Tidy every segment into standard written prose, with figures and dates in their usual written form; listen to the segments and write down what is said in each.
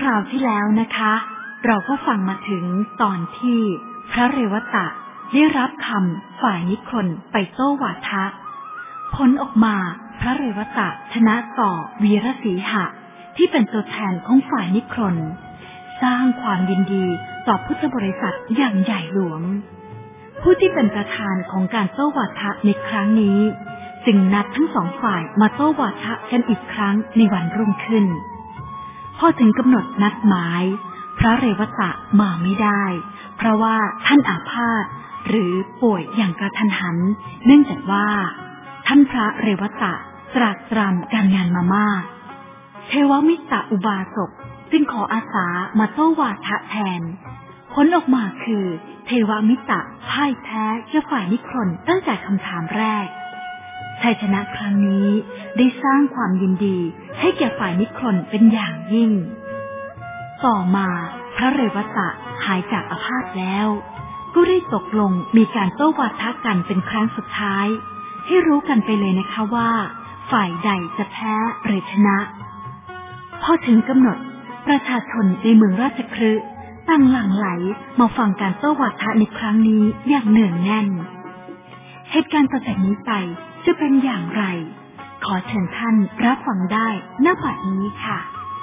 ราวที่แล้วนะคะเราก็ฟังมาถึงตอนที่พระเรวตะได้รับคำฝ่ายนิครนไปโต้วาทะผลออกมาพระเรวตะชนะต่อวีรสีหะที่เป็นตัวแทนของฝ่ายนิครนสร้างความยินดีต่อพุทธบริษัทอย่างใหญ่หลวงผู้ที่เป็นประธานของการโต้วาทะในครั้งนี้จึงนัดทั้งสองฝ่ายมาโต้วาทะกันอีกครั้งในวันรุ่งขึ้นพอถึงกำหนดนัดหมายพระเรวตะมาไม่ได้เพราะว่าท่านอาพาธหรือป่วยอย่างกระทันหันเนื่องจากว่าท่านพระเรวตะตรากตรำการงานมามากเทวมิตรอุบาสกจึงขออาสามาโต้วาทะแทนผลออกมาคือเทวมิตรพ่ายแพ้แก่ฝ่ายนิครนตั้งแต่คำถามแรกชัยชนะครั้งนี้ได้สร้างความยินดีให้แก่ฝ่ายนิครนเป็นอย่างยิ่งต่อมาพระเรวตะหายจากอาพาธแล้วก็ได้ตกลงมีการโต้วาทะกันเป็นครั้งสุดท้ายให้รู้กันไปเลยนะคะว่าฝ่ายใดจะแพ้หรือชนะพอถึงกำหนดประชาชนในเมืองราชคฤห์ต่างหลั่งไหลมาฟังการโต้วาทะในครั้งนี้อย่างเนืองแน่นเหตุการณ์ต่อจากนี้ไปจะเป็นอย่างไรขอเชิญท่านรับฟังได้ณ บัดนี้ค่ะ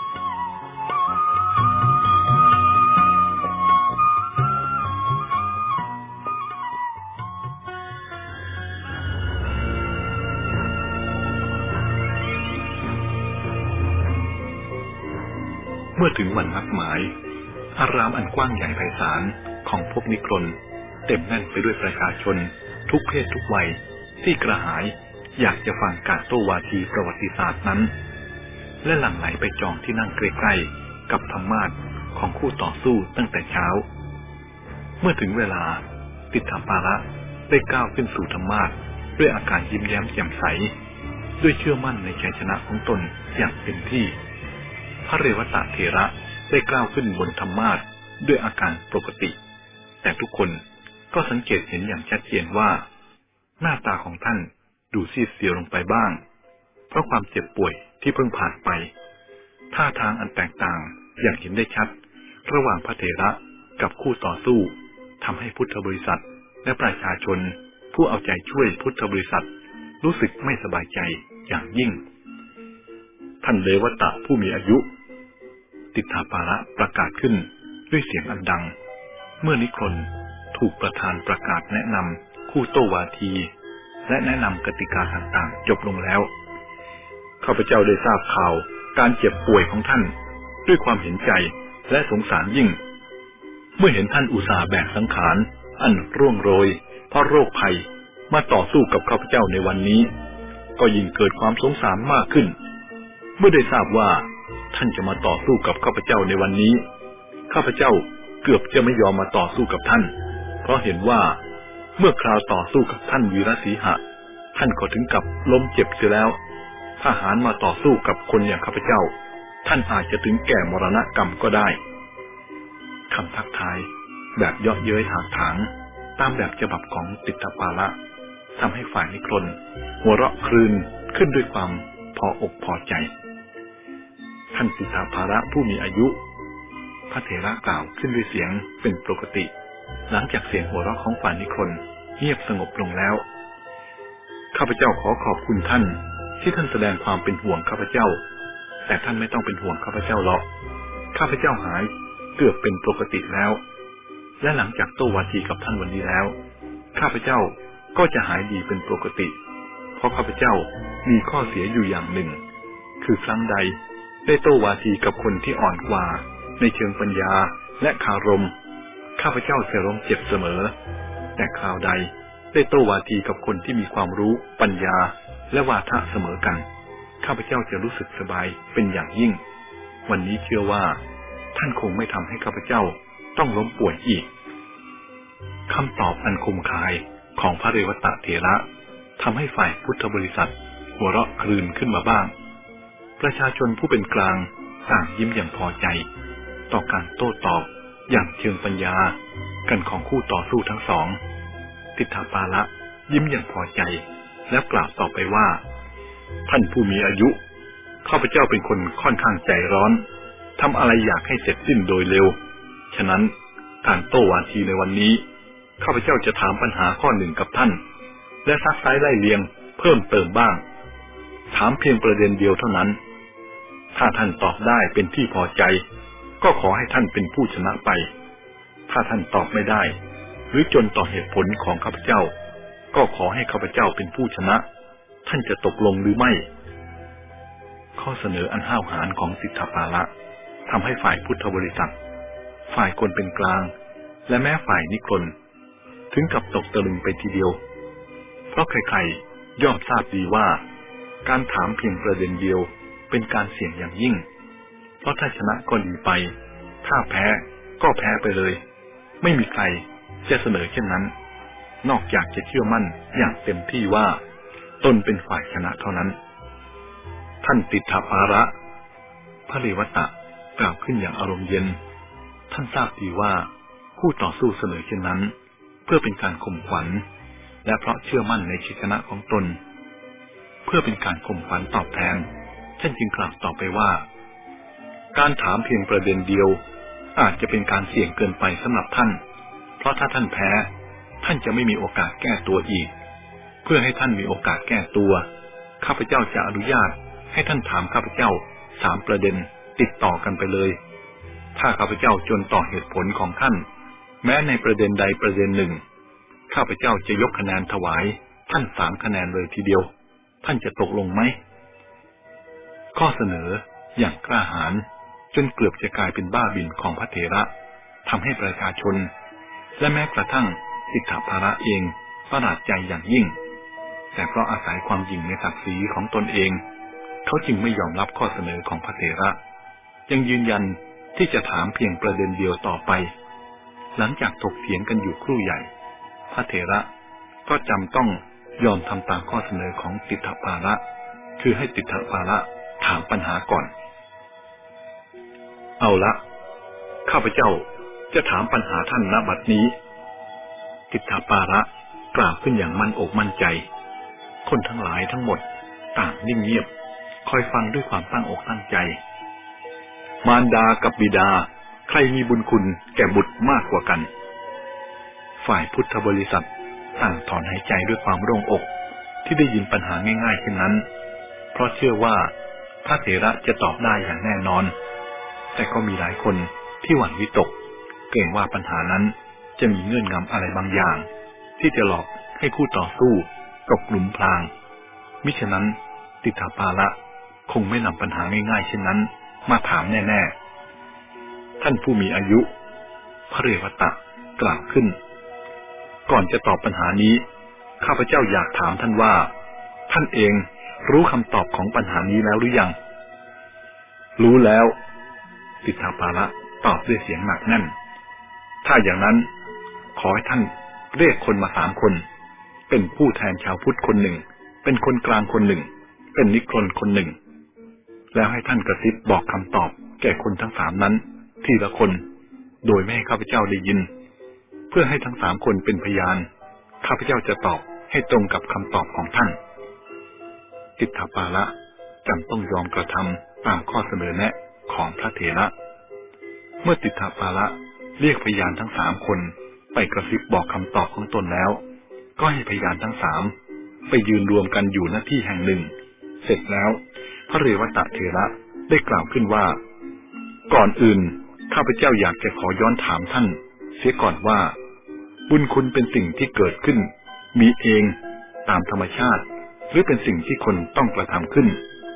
เมื่อถึงวันนัดหมายอารามอันกว้างใหญ่ไพศาลของพวกนิครนเต็มแน่นไปด้วยประชาชนทุกเพศทุกวัยที่กระหายอยากจะฟังการโต้วาทีประวัติศาสตร์นั้นและหลั่งไหลไปจองที่นั่งใกล้ๆกับธรรมาสน์ของคู่ต่อสู้ตั้งแต่เช้าเมื่อถึงเวลาติถปาละได้ก้าวขึ้นสู่ธรรมาสน์ด้วยอาการยิ้มแย้มแจ่มใสด้วยเชื่อมั่นในชัยชนะของตนอย่างเต็มที่พระเรวตะเถระได้กล้าวขึ้นบนธรรมาสน์ด้วยอาการปกติแต่ทุกคนก็สังเกตเห็นอย่างชัดเจนว่าหน้าตาของท่านดูซีดเซียวลงไปบ้างเพราะความเจ็บป่วยที่เพิ่งผ่านไปท่าทางอันแตกต่างอย่างเห็นได้ชัดระหว่างพระเถระกับคู่ต่อสู้ทำให้พุทธบริษัทและประชาชนผู้เอาใจช่วยพุทธบริษัทรู้สึกไม่สบายใจอย่างยิ่งท่านเรวตะผู้มีอายุติถปาละประกาศขึ้นด้วยเสียงอันดังเมื่อนิครนถูกประธานประกาศแนะนำคู่โต้วาทีและแนะนำกติกาต่างๆจบลงแล้วข้าพเจ้าได้ทราบข่าวการเจ็บป่วยของท่านด้วยความเห็นใจและสงสารยิ่งเมื่อเห็นท่านอุตส่าห์แบกสังขารอันร่วงโรยเพราะโรคภัยมาต่อสู้กับข้าพเจ้าในวันนี้ก็ยิ่งเกิดความสงสารมากขึ้นเมื่อได้ทราบว่าท่านจะมาต่อสู้กับข้าพเจ้าในวันนี้ข้าพเจ้าเกือบจะไม่ยอมมาต่อสู้กับท่านเพราะเห็นว่าเมื่อคราวต่อสู้กับท่านวีรสีหะท่านก็ถึงกับล้มเจ็บเสียแล้วถ้าหารมาต่อสู้กับคนอย่างข้าพเจ้าท่านอาจจะถึงแก่มรณกรรมก็ได้คำทักทายแบบเยาะเย้ยถากถางตามแบบฉบับของติถปาละทำให้ฝ่ายนิครนหัวเราะครืนขึ้นด้วยความพออกพอใจท่านติถปาละผู้มีอายุพระเถระกล่าวขึ้นด้วยเสียงเป็นปกติหลังจากเสียงหัวเราะของฝ่ายนิครนเงียบสงบลงแล้วข้าพเจ้าขอขอบคุณท่านที่ท่านแสดงความเป็นห่วงข้าพเจ้าแต่ท่านไม่ต้องเป็นห่วงข้าพเจ้าหรอกข้าพเจ้าหายเกือบเป็นปกติแล้วและหลังจากโต้วาทีกับท่านวันนี้แล้วข้าพเจ้าก็จะหายดีเป็นปกติเพราะข้าพเจ้ามีข้อเสียอยู่อย่างหนึ่งคือครั้งใดได้โต้วาทีกับคนที่อ่อนกว่าในเชิงปัญญาและคารมข้าพเจ้าจะล้มเจ็บเสมอแต่คราวใดได้โต้วาทีกับคนที่มีความรู้ปัญญาและวาทะเสมอกันข้าพเจ้าจะรู้สึกสบายเป็นอย่างยิ่งวันนี้เชื่อว่าท่านคงไม่ทำให้ข้าพเจ้าต้องล้มป่วยอีกคำตอบอันคมคายของพระเรวตะเถระทำให้ฝ่ายพุทธบริษัทหัวเราะครืนขึ้นมาบ้างประชาชนผู้เป็นกลางต่างยิ้มอย่างพอใจต่อการโต้ตอบอย่างเชิงปัญญากันของคู่ต่อสู้ทั้งสองติถปาละยิ้มอย่างพอใจแล้วกล่าวต่อไปว่าท่านผู้มีอายุข้าพเจ้าเป็นคนค่อนข้างใจร้อนทำอะไรอยากให้เสร็จสิ้นโดยเร็วฉะนั้นการโต้วาทีในวันนี้ข้าพเจ้าจะถามปัญหาข้อหนึ่งกับท่านและซักไซ้ไล่เลียงเพิ่มเติมบ้างถามเพียงประเด็นเดียวเท่านั้นถ้าท่านตอบได้เป็นที่พอใจก็ขอให้ท่านเป็นผู้ชนะไปถ้าท่านตอบไม่ได้หรือจนต่อเหตุผลของข้าพเจ้าก็ขอให้ข้าพเจ้าเป็นผู้ชนะท่านจะตกลงหรือไม่ข้อเสนออันห้าวหาญของสิทธัปาละทำให้ฝ่ายพุทธบริษัทฝ่ายคนเป็นกลางและแม้ฝ่ายนิครนถึงกับตกตะลึงไปทีเดียวเพราะใครๆย่อมทราบดีว่าการถามเพียงประเด็นเดียวเป็นการเสี่ยงอย่างยิ่งเพราะถ้าชนะก็ดีไปถ้าแพ้ก็แพ้ไปเลยไม่มีใครจะเสนอเช่นนั้นนอกจากจะเชื่อมั่นอย่างเต็มที่ว่าตนเป็นฝ่ายชนะเท่านั้นท่านติฏฐปาระพระเรวตะกล่าวขึ้นอย่างอารมณ์เย็นท่านทราบดีว่าคู่ต่อสู้เสนอเช่นนั้นเพื่อเป็นการข่มขวัญและเพราะเชื่อมั่นในชัยชนะของตนเพื่อเป็นการข่มขวัญตอบแทนท่านจึงกล่าวต่อไปว่าการถามเพียงประเด็นเดียวอาจจะเป็นการเสี่ยงเกินไปสำหรับท่านเพราะถ้าท่านแพ้ท่านจะไม่มีโอกาสแก้ตัวอีกเพื่อให้ท่านมีโอกาสแก้ตัวข้าพเจ้าจะอนุญาตให้ท่านถามข้าพเจ้า3ประเด็นติดต่อกันไปเลยถ้าข้าพเจ้าจนต่อเหตุผลของท่านแม้ในประเด็นใดประเด็นหนึ่งข้าพเจ้าจะยกคะแนนถวายท่าน3คะแนนเลยทีเดียวท่านจะตกลงไหมข้อเสนออย่างกล้าหาญจนเกือบจะกลายเป็นบ้าบินของพระเถระทำให้ประชาชนและแม้กระทั่งสิทธัปาระเองประหลาดใจอย่างยิ่งแต่เพราะอาศัยความหยิ่งในศักดิ์ศรีของตนเองเขาจึงไม่ยอมรับข้อเสนอของพระเถระยังยืนยันที่จะถามเพียงประเด็นเดียวต่อไปหลังจากถกเถียงกันอยู่ครู่ใหญ่พระเถระก็จำต้องยอมทำตามข้อเสนอของติฏฐปาระคือให้ติฏฐปาระถามปัญหาก่อนเอาละข้าพเจ้าจะถามปัญหาท่านณบัดนี้ติฏฐปาระกล่าวขึ้นอย่างมั่นอกมั่นใจคนทั้งหลายทั้งหมดต่างนิ่งเงียบคอยฟังด้วยความตั้งอกตั้งใจมารดากับบิดาใครมีบุญคุณแก่บุตรมากกว่ากันฝ่ายพุทธบริษัทต่างถอนหายใจด้วยความโล่งอกที่ได้ยินปัญหาง่ายๆเช่นนั้นเพราะเชื่อว่าพระเถระจะตอบได้อย่างแน่นอนแต่ก็มีหลายคนที่หวั่นวิตกเกรงว่าปัญหานั้นจะมีเงื่อนงำอะไรบางอย่างที่จะหลอกให้คู่ต่อสู้ตกหลุมพรางมิฉะนั้นติฏฐปาระคงไม่นำปัญหาง่ายๆเช่นนั้นมาถามแน่ๆท่านผู้มีอายุพระเรวตะกล่าวขึ้นก่อนจะตอบปัญหานี้ข้าพเจ้าอยากถามท่านว่าท่านเองรู้คำตอบของปัญหานี้แล้วหรือยังรู้แล้วติฏฐปาระตอบด้วยเสียงหนักแน่นถ้าอย่างนั้นขอให้ท่านเรียกคนมา3คนเป็นผู้แทนชาวพุทธคนหนึ่งเป็นคนกลางคนหนึ่งเป็นนิครนคนหนึ่งแล้วให้ท่านกระซิบบอกคำตอบแก่คนทั้ง3นั้นทีละคนโดยไม่ให้ข้าพเจ้าได้ยินเพื่อให้ทั้ง3คนเป็นพยานข้าพเจ้าจะตอบให้ตรงกับคำตอบของท่านติฏฐปาระจำต้องยอมกระทำตามข้อเสนอแนะของพระเถระเมื่อติฏฐปาระเรียกพยานทั้ง3คนไปกระซิบบอกคำตอบของตนแล้วก็ให้พยานทั้ง3ไปยืนรวมกันอยู่ณที่แห่งหนึ่งเสร็จแล้วพระเรวตะเถระได้กล่าวขึ้นว่าก่อนอื่นข้าพเจ้าอยากจะขอย้อนถามท่านเสียก่อนว่าบุญคุณเป็นสิ่งที่เกิดขึ้นมีเองตามธรรมชาติหรือเป็นสิ่งที่คนต้องกระทำขึ้น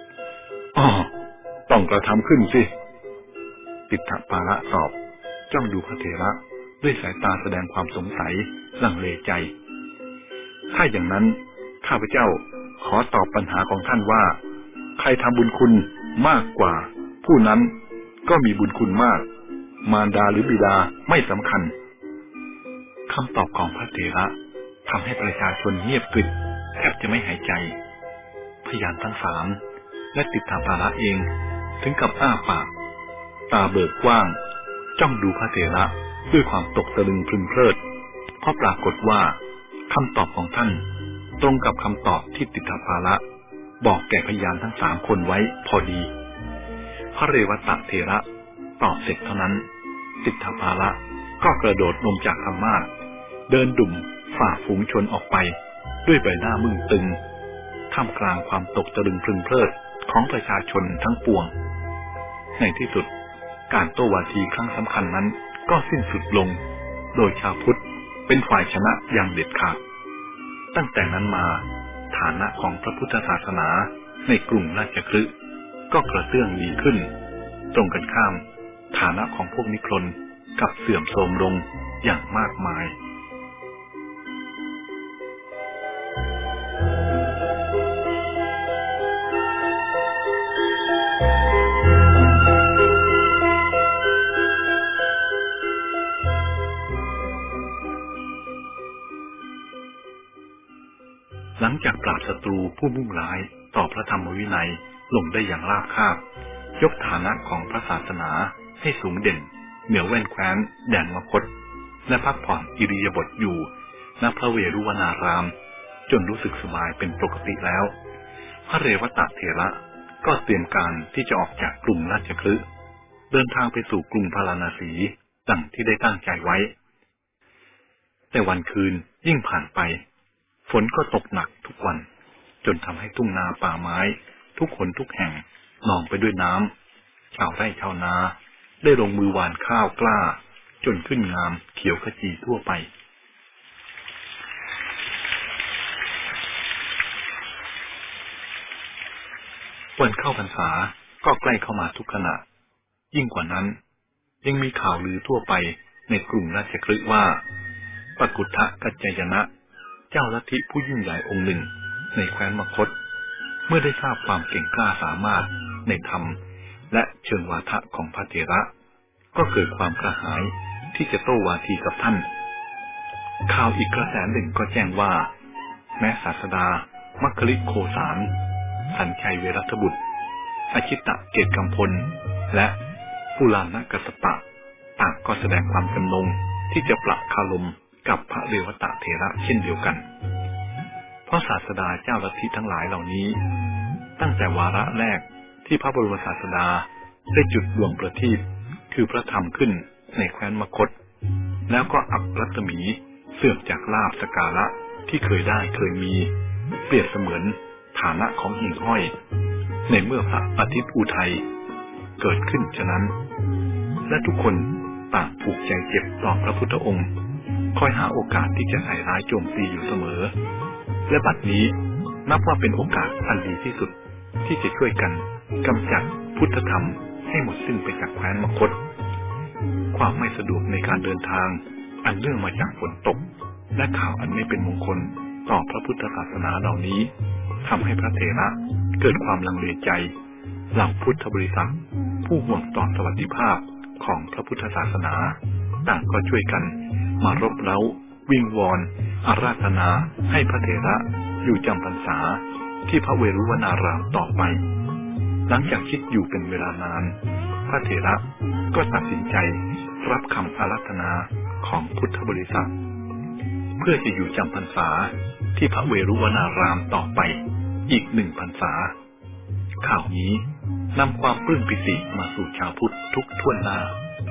ต้องกระทำขึ้นสิติฏฐปาระตอบจ้องดูพระเถระด้วยสายตาแสดงความสงสัยลังเลใจถ้าอย่างนั้นข้าพเจ้าขอตอบปัญหาของท่านว่าใครทำบุญคุณมากกว่าผู้นั้นก็มีบุญคุณมากมารดาหรือบิดาไม่สำคัญคำตอบของพระเถระทำให้ประชาชนเงียบกริบแทบจะไม่หายใจพยานทั้ง3และติฏฐปาระเองถึงกับอ้าปากตาเบิกกว้างจ้องดูพระเถระด้วยความตกตะลึงพรึงเพลิดเพราะปรากฏว่าคำตอบของท่านตรงกับคำตอบที่ติฏฐปาระบอกแก่พยานทั้ง3คนไว้พอดีพระเรวตะเถระตอบเสร็จเท่านั้นสิทธัภาระก็กระโดดลงจากธรรมาสน์เดินดุ่มฝ่าฝูงชนออกไปด้วยใบหน้ามึนตึงท่ามกลางความตกตะลึงพรึงเพลิดของประชาชนทั้งปวงในที่สุดการโต้วาทีครั้งสำคัญนั้นก็สิ้นสุดลงโดยชาวพุทธเป็นฝ่ายชนะอย่างเด็ดขาดตั้งแต่นั้นมาฐานะของพระพุทธศาสนาในกรุงราชคฤห์ก็กระเตื้องดีขึ้นตรงกันข้ามฐานะของพวกนิครนกลับเสื่อมโทรมลงอย่างมากมายหลังจากปราบศัตรูผู้มุ่งร้ายต่อพระธรรมวินัยลงได้อย่างราบคาบยกฐานะของพระศาสนาให้สูงเด่นเหนือแว่นแคว้นแดนมคธและพักผ่อนอิริยาบถอยู่ณพระเวรุวนารามจนรู้สึกสบายเป็นปกติแล้วพระเรวตะเถระก็เตรียมการที่จะออกจากกรุงราชคฤห์เดินทางไปสู่กรุงพาราณสีดังที่ได้ตั้งใจไว้แต่วันคืนยิ่งผ่านไปฝนก็ตกหนักทุกวันจนทำให้ทุ่งนาป่าไม้ทุกคนทุกแห่งนองไปด้วยน้ำชาวไร่ชาวนาได้ลงมือหว่านข้าวกล้าจนขึ้นงามเขียวขจีทั่วไปวันเข้าพรรษาก็ใกล้เข้ามาทุกขณะยิ่งกว่านั้นยังมีข่าวลือทั่วไปในกรุงราชคฤห์ว่าปกุฏฐกัจจายนะเจ้าลัทธิผู้ยิ่งใหญ่องค์หนึ่งในแคว้นมคธเมื่อได้ทราบความเก่งกล้าสามารถในธรรมและเชิงวาทะของพระเถระก็เกิดความกระหายที่จะโต้วาทีกับท่านข่าวอีกกระแสหนึ่งก็แจ้งว่าแม้ศาสดามัคคลิโคสารสัญชัยเวรัตบุตรอชิตะเกตกัมพลและปุลานกัสสปะต่างก็แสดงความจำนงที่จะปรับคารมกับพระเรวตะเถระเช่นเดียวกันเพราะศาสดาเจ้าลัทธิทั้งหลายเหล่านี้ตั้งแต่วาระแรกที่พระบรมศาสดาได้จุดดวงประทีปคือพระธรรมขึ้นในแคว้นมคธแล้วก็อับรัตมีเสื่อมจากลาภสการะที่เคยได้เคยมีเปรียบเสมือนฐานะของหิ่งห้อยในเมื่อพระอาทิตย์อุทัยเกิดขึ้นฉะนั้นและทุกคนต่างผูกใจเจ็บต่อพระพุทธองค์คอยหาโอกาสที่จะใส่ร้ายโจมตีอยู่เสมอและบัดนี้นับว่าเป็นโอกาสอันดีที่สุดที่จะช่วยกันกำจัดพุทธธรรมให้หมดสิ้นไปจากแคว้นมคธความไม่สะดวกในการเดินทางอันเนื่องมาจากฝนตกและข่าวอันไม่เป็นมงคลต่อพระพุทธศาสนาเหล่านี้ทำให้พระเถระเกิดความลังเลใจเหล่าพุทธบริษัทผู้ห่วงต่อสวัสดิภาพของพระพุทธศาสนาต่างก็ช่วยกันมารบเร้าวิงวอนอาราธนาให้พระเถระอยู่จำพรรษาที่พระเวรุวนารามต่อไปหลังจากคิดอยู่เป็นเวลานานพระเถระก็ตัดสินใจรับคำอาราธนาของพุทธบริษัทเพื่อจะอยู่จำพรรษาที่พระเวรุวนารามต่อไปอีก1 พรรษาข่าวนี้นำความปลื้มปิติมาสู่ชาวพุทธทุกทั่วหน้า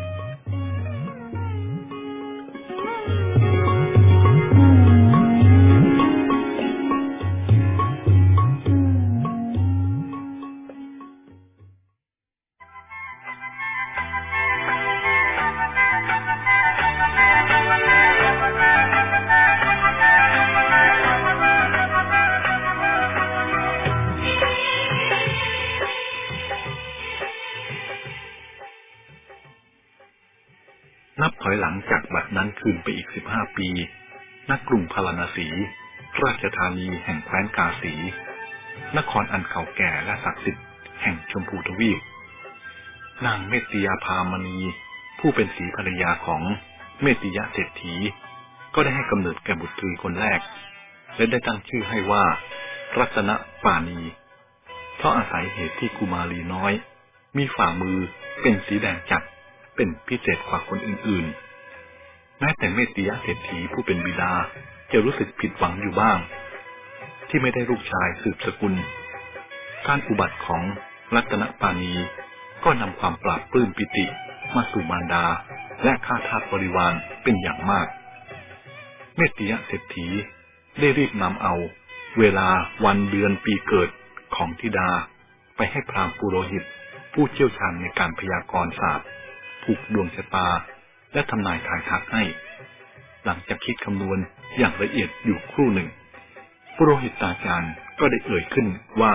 นับถอยหลังจากบัดนั้นคืนไปอีก15 ปีณกรุงพาราณสีราชธานีแห่งแคว้นกาสีนครอันเก่าแก่และศักดิ์สิทธิ์แห่งชมพูทวีปนางเมตติยาภามณีผู้เป็นศรีภรรยาของเมตติยะเศรษฐีก็ได้ให้กำเนิดแก่บุตรีคนแรกและได้ตั้งชื่อให้ว่ารัตนปาณีเพราะอาศัยเหตุที่กุมารีน้อยมีฝ่ามือเป็นสีแดงจัดเป็นพิเศษกว่าคนอื่นๆแม้แต่เมตติยะเศรษฐีผู้เป็นบิดาจะรู้สึกผิดหวังอยู่บ้างที่ไม่ได้ลูกชายสืบสกุลการอุบัติของรัตนปาณีก็นำความปราบปลื้มปิติมาสู่มารดาและข้าทาสบริวารเป็นอย่างมากเมตติยเศรษฐีได้รีบนำเอาเวลาวันเดือนปีเกิดของธิดาไปให้พราหมณ์ปุโรหิตผู้เชี่ยวชาญในการพยากรณ์ศาสตร์ผูกดวงชะตาและทำนายทายทักให้หลังจากคิดคำนวณอย่างละเอียดอยู่ครู่หนึ่งปุโรหิตาจารย์ก็ได้เอ่ยขึ้นว่า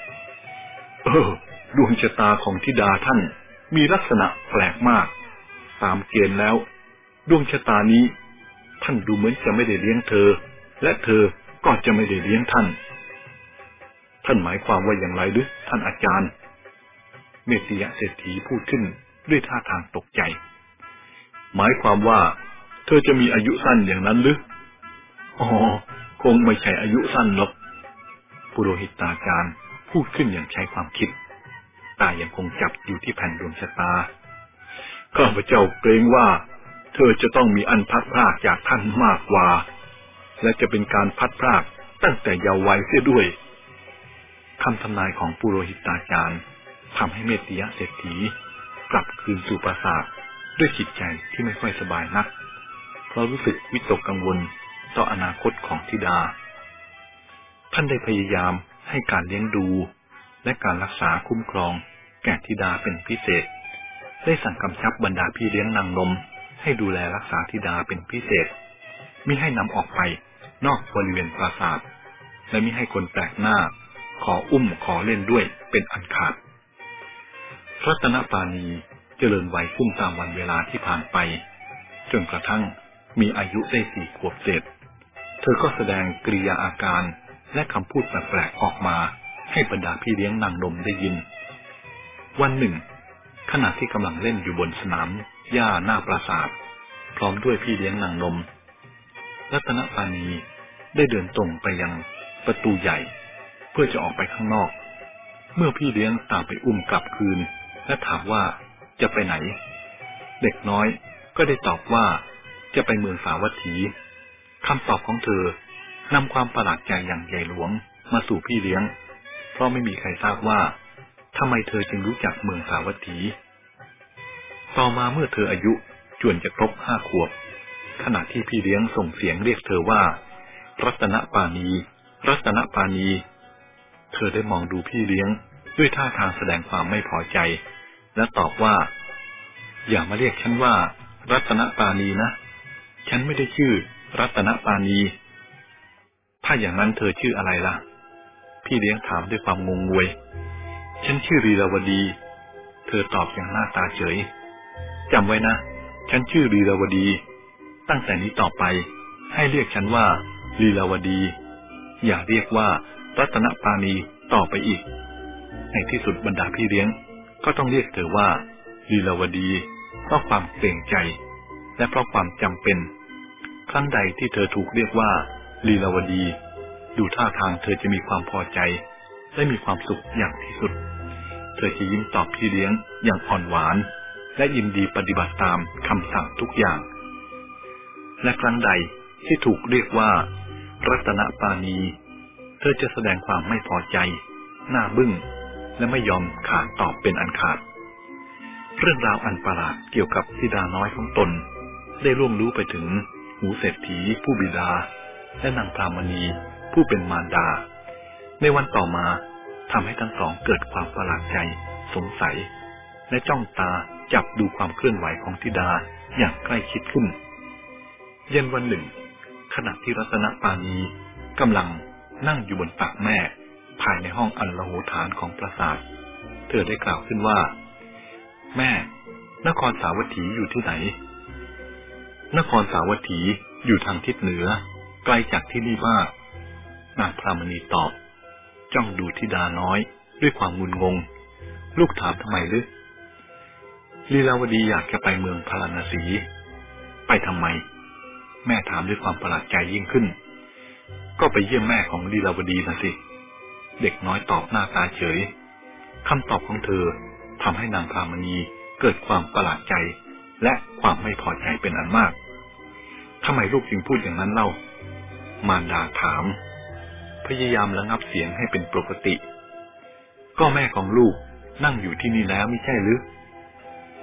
ดวงชะตาของธิดาท่านมีลักษณะแปลกมากตามเกณฑ์แล้วดวงชะตานี้ท่านดูเหมือนจะไม่ได้เลี้ยงเธอและเธอก็จะไม่ได้เลี้ยงท่านหมายความว่าอย่างไรหรือท่านอาจารย์เมตติยเศรษฐีพูดขึ้นด้วยท่าทางตกใจหมายความว่าเธอจะมีอายุสั้นอย่างนั้นหรือคงไม่ใช่อายุสั้นหรอกปุโรหิตาจารย์พูดขึ้นอย่างใช้ความคิดตายังคงจับอยู่ที่แผ่นดวงชะตาข้าพเจ้าเกรงว่าเธอจะต้องมีอันพัดพรากจากท่านมากกว่าและจะเป็นการพัดพรากตั้งแต่เยาว์วัยเสียด้วยคำทำนายของปุโรหิตาจารย์ทำให้เมตติยเศรษฐีกลับคืนสู่ปราสาทด้วยจิตใจที่ไม่ค่อยสบายนักเพราะรู้สึกวิตกกังวลต่ออนาคตของธิดาท่านได้พยายามให้การเลี้ยงดูและการรักษาคุ้มครองแก่ธิดาเป็นพิเศษได้สั่งกำชับบรรดาพี่เลี้ยงนางนมให้ดูแลรักษาธิดาเป็นพิเศษมิให้นำออกไปนอกบริเวณปราสาทและมิให้คนแปลกหน้าขออุ้มขอเล่นด้วยเป็นอันขาดรัตนปาณีเจริญวัยขึ้นตามวันเวลาที่ผ่านไปจนกระทั่งมีอายุได้4 ขวบเศษเธอก็แสดงกริยาอาการและคำพูดแปลกๆออกมาให้บรรดาพี่เลี้ยงนางนมได้ยินวันหนึ่งขณะที่กำลังเล่นอยู่บนสนามหญ้าหน้าปราสาทพร้อมด้วยพี่เลี้ยงนางนมรัตนปาณีได้เดินตรงไปยังประตูใหญ่เพื่อจะออกไปข้างนอกเมื่อพี่เลี้ยงตามไปอุ้มกลับคืนและถามว่าจะไปไหนเด็กน้อยก็ได้ตอบว่าจะไปเมืองสาวัตถีคำตอบของเธอนำความประหลาดใจอย่างใหญ่หลวงมาสู่พี่เลี้ยงเพราะไม่มีใครทราบว่าทำไมเธอจึงรู้จักเมืองสาวัตถีต่อมาเมื่อเธออายุจวนจะครบ5 ขวบขณะที่พี่เลี้ยงส่งเสียงเรียกเธอว่ารัตนปาณีรัตนปาณีเธอได้มองดูพี่เลี้ยงด้วยท่าทางแสดงความไม่พอใจและตอบว่าอย่ามาเรียกฉันว่ารัตนปาณีนะฉันไม่ได้ชื่อรัตนปาณีถ้าอย่างนั้นเธอชื่ออะไรล่ะพี่เลี้ยงถามด้วยความงงงวยฉันชื่อลีลาวดีเธอตอบอย่างหน้าตาเฉยจำไว้นะฉันชื่อลีลาวดีตั้งแต่นี้ต่อไปให้เรียกฉันว่าลีลาวดีอย่าเรียกว่ารัตนปาณีต่อไปอีกในที่สุดบรรดาพี่เลี้ยงก็ต้องเรียกเธอว่าลีลาวดีเพราะความเกรงใจและเพราะความจำเป็นครั้งใดที่เธอถูกเรียกว่าลีลาวดีดูท่าทางเธอจะมีความพอใจและมีความสุขอย่างที่สุดเธอจะยิ้มตอบพี่เลี้ยงอย่างอ่อนหวานและยินดีปฏิบัติตามคำสั่งทุกอย่างและครั้งใดที่ถูกเรียกว่ารัตนปาณีเธอจะแสดงความไม่พอใจหน้าบึ้งและไม่ยอมขานตอบเป็นอันขาดเรื่องราวอันประหลาดเกี่ยวกับธิดาน้อยของตนได้ล่วงรู้ไปถึงหูเศรษฐีผู้บิดาและนางพรามณีผู้เป็นมารดาในวันต่อมาทำให้ทั้งสองเกิดความประหลาดใจสงสัยและจ้องตาจับดูความเคลื่อนไหวของธิดาอย่างใกล้ชิดขึ้นเย็นวันหนึ่งขณะที่รัตนปาณีกำลังนั่งอยู่บนตักแม่ภายในห้องอันละโหฐานของปราสาทเธอได้กล่าวขึ้นว่าแม่นครสาวัตถีอยู่ที่ไหนนครสาวัตถีอยู่ทางทิศเหนือไกลจากที่นี่มากนางพรามณีตอบจ้องดูธิดาน้อยด้วยความงุนงงลูกถามทำไมลึกลีลาวดีอยากจะไปเมืองพาราณสีไปทำไมแม่ถามด้วยความประหลาดใจยิ่งขึ้นก็ไปเยี่ยมแม่ของลีลาวดีนะสิเด็กน้อยตอบหน้าตาเฉยคำตอบของเธอทำให้นางพรามณีเกิดความประหลาดใจและความไม่พอใจเป็นอันมากทำไมลูกจึงพูดอย่างนั้นเล่ามารดาถามพยายามระงับเสียงให้เป็นปกติก็แม่ของลูกนั่งอยู่ที่นี่แล้วไม่ใช่หรือ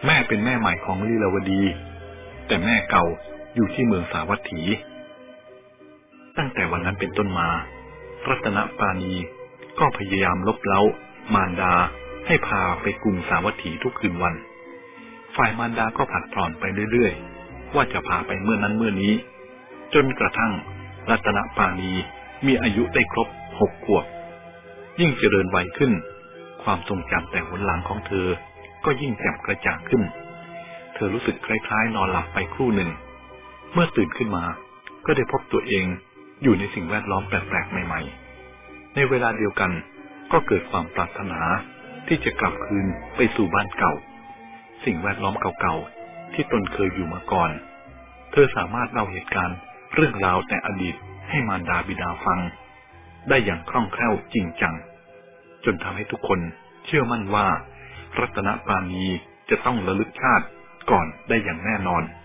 แม่เป็นแม่ใหม่ของลีลาวดีแต่แม่เก่าอยู่ที่เมืองสาวัตถีตั้งแต่วันนั้นเป็นต้นมารัตนปราณีก็พยายามลบเล้ามารดาให้พาไปกรุงสาวัตถีทุกคืนวันฝ่ายมารดาก็ผัดผ่อนไปเรื่อยๆว่าจะพาไปเมื่อนั้นเมื่อนี้จนกระทั่งรัตนปราณีมีอายุได้ครบ6 ขวบยิ่งเจริญวัยขึ้นความทรงจำแต่หนหลังของเธอก็ยิ่งแจ่มกระจ่างขึ้นเธอรู้สึกคล้ายๆนอนหลับไปครู่หนึ่งเมื่อตื่นขึ้นมาก็ได้พบตัวเองอยู่ในสิ่งแวดล้อมแปลกๆใหม่ๆในเวลาเดียวกันก็เกิดความปรารถนาที่จะกลับคืนไปสู่บ้านเก่าสิ่งแวดล้อมเก่าๆที่ตนเคยอยู่มาก่อนเธอสามารถเล่าเหตุการณ์เรื่องราวแต่อดีตให้มารดาบิดาฟังได้อย่างคล่องแคล่วจริงจังจนทำให้ทุกคนเชื่อมั่นว่ารัตนปราณีจะต้องระลึกชาติก่อนได้อย่างแน่นอน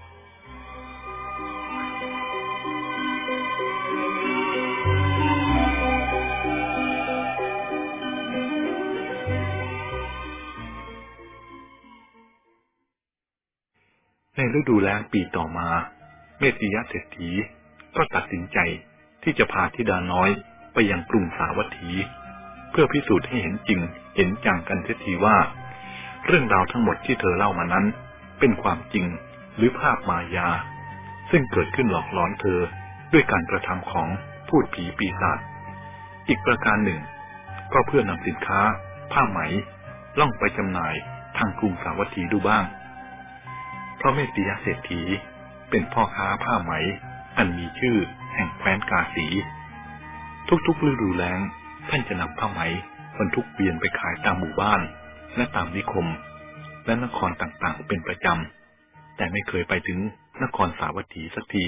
ในฤดูแล้งปีต่อมาเมติยเศรษฐีก็ตัดสินใจที่จะพาธิดาน้อยไปยังกรุงสาวัตถีเพื่อพิสูจน์ให้เห็นจริงเห็นจังกันเสียทีว่าเรื่องราวทั้งหมดที่เธอเล่ามานั้นเป็นความจริงหรือภาพมายาซึ่งเกิดขึ้นหลอกหลอนเธอด้วยการกระทำของพูดผีปีศาจอีกประการหนึ่งก็เพื่อนำสินค้าผ้าไหมล่องไปจำหน่ายทางกรุงสาวัตถีดูบ้างเพราะเมติยเศรษฐีเป็นพ่อค้าผ้าไหมอันมีชื่อแห่งแคว้นกาสีทุกๆฤดูแล้งท่านจะนำผ้าไหมบรรทุกเกวียนไปขายตามหมู่บ้านและตามนิคมและนครต่างๆเป็นประจำแต่ไม่เคยไปถึงนครสาวัตถีสักที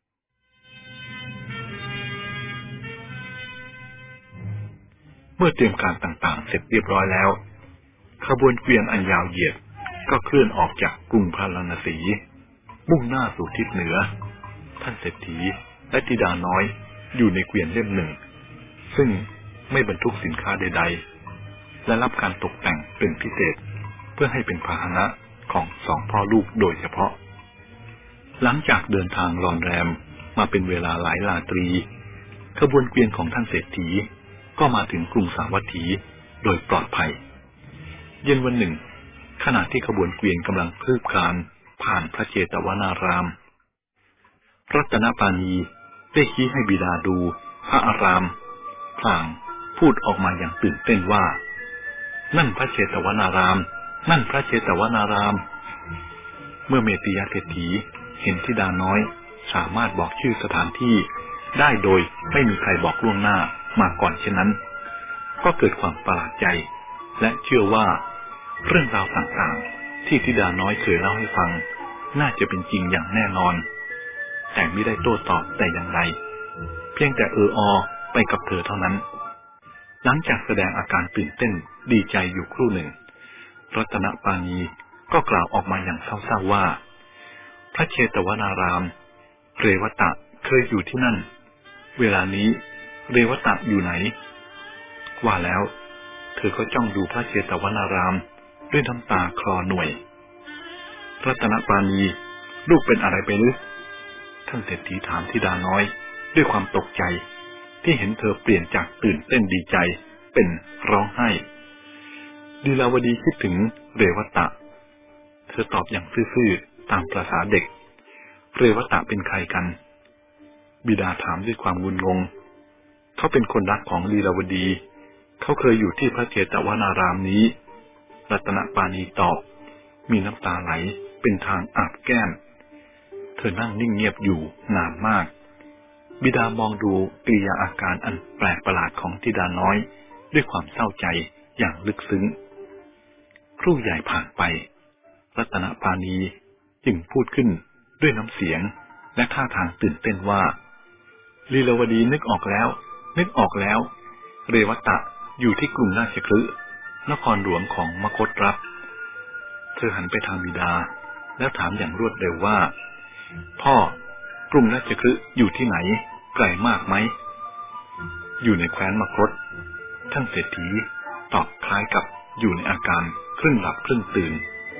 เมื่อเตรียมการต่างๆเสร็จเรียบร้อยแล้วขบวนเกวียนอันยาวเหยียดก็เคลื่อนออกจากกรุงพาราณสีมุ่งหน้าสู่ทิศเหนือท่านเศรษฐีและธิดาน้อยอยู่ในเกวียนเล่มหนึ่งซึ่งไม่บรรทุกสินค้าใดๆและรับการตกแต่งเป็นพิเศษเพื่อให้เป็นพาหนะของ2 พ่อลูกโดยเฉพาะหลังจากเดินทางรอนแรมมาเป็นเวลาหลายราตรีขบวนเกวียนของท่านเศรษฐีก็มาถึงกรุงสาวัตถีโดยปลอดภัยเย็นวันหนึ่งขณะที่ขบวนเกวียนกำลังคืบคลานผ่านพระเจตวนารามรัตนปราณีได้ชี้ให้บิดาดูพระอารามพลางพูดออกมาอย่างตื่นเต้นว่านั่นพระเจตวนารามนั่นพระเจตวนารามเมื่อเมติยเศรษฐีเห็นธิดาน้อยสามารถบอกชื่อสถานที่ได้โดยไม่มีใครบอกล่วงหน้ามาก่อนเช่นนั้นก็เกิดความประหลาดใจและเชื่อว่าเรื่องราวต่างๆที่ธิดาน้อยเคยเล่าให้ฟังน่าจะเป็นจริงอย่างแน่นอนแต่ไม่ได้โต้ตอบแต่อย่างใดเพียงแต่ไปกับเธอเท่านั้นหลังจากแสดงอาการตื่นเต้นดีใจอยู่ครู่หนึ่งรัตนปราณีก็กล่าวออกมาอย่างเศร้าๆว่าพระเชตวนารามเรวตะเคยอยู่ที่นั่นเวลานี้เรวตะอยู่ไหนว่าแล้วเธอก็จ้องดูพระเชตวนารามด้วยน้ำตาคลอหน่วยรัตนปราณีลูกเป็นอะไรไปหรือท่านเศรษฐีถามธิดาน้อยด้วยความตกใจที่เห็นเธอเปลี่ยนจากตื่นเต้นดีใจเป็นร้องไห้ลีลาวดีคิดถึงเรวตะเธอตอบอย่างซื่อๆตามประสาเด็กเรวตะเป็นใครกันบิดาถามด้วยความงุนงงเขาเป็นคนรักของลีลาวดีเขาเคยอยู่ที่พระเจตวนารามนี้รัตนปราณีตอบมีน้ำตาไหลเป็นทางอาบแก้มเธอนั่งนิ่งเงียบอยู่นานมากบิดามองดูกิริยาอาการอันแปลกประหลาดของธิดาน้อยด้วยความเศร้าใจอย่างลึกซึ้งครู่ใหญ่ผ่านไปรัตนปราณีจึงพูดขึ้นด้วยน้ำเสียงและท่าทางตื่นเต้นว่าลีลาวดีนึกออกแล้วเรวตะอยู่ที่กรุงราชคฤห์นครหลวงของมคธรัฐเธอหันไปทางบิดาแล้วถามอย่างรวดเร็วว่าพ่อกรุงราชคฤห์อยู่ที่ไหนไกลมากไหมอยู่ในแคว้นมคธท่านเศรษฐีตอบคล้ายกับอยู่ในอาการครึ่งหลับครึ่งตื่น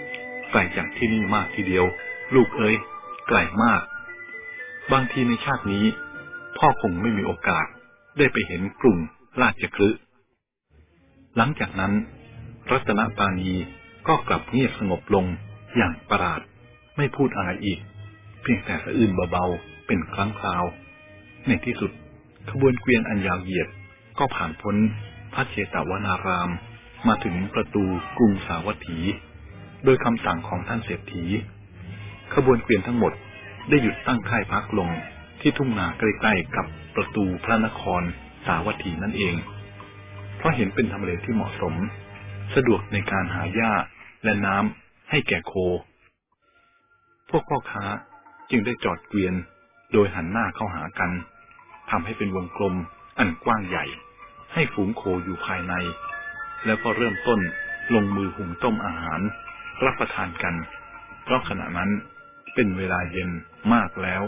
ไกลจากที่นี่มากทีเดียวลูกเอ้ยไกลมากบางทีในชาตินี้พ่อคงไม่มีโอกาสได้ไปเห็นกรุงราชคฤห์หลังจากนั้นรัตนปาณีก็กลับเงียบสงบลงอย่างประหลาดไม่พูดอะไรอีกเพียงแต่สะอื้นเบาๆเป็นครั้งคราวในที่สุดขบวนเกวียนอันยาวเหยียดก็ผ่านพ้นพระเชตวนารามมาถึงประตูกรุงสาวัตถีโดยคำสั่งของท่านเศรษฐีขบวนเกวียนทั้งหมดได้หยุดตั้งค่ายพักลงที่ทุ่งนาใกล้ๆกับประตูพระนครสาวัตถีนั่นเองเพราะเห็นเป็นทำเลที่เหมาะสมสะดวกในการหาหญ้าและน้ำให้แก่โคพวกพ่อค้าจึงได้จอดเกวียนโดยหันหน้าเข้าหากันทำให้เป็นวงกลมอันกว้างใหญ่ให้ฝูงโคอยู่ภายในแล้วก็เริ่มต้นลงมือหุงต้มอาหารรับประทานกันเพราะขณะนั้นเป็นเวลาเย็นมากแล้ว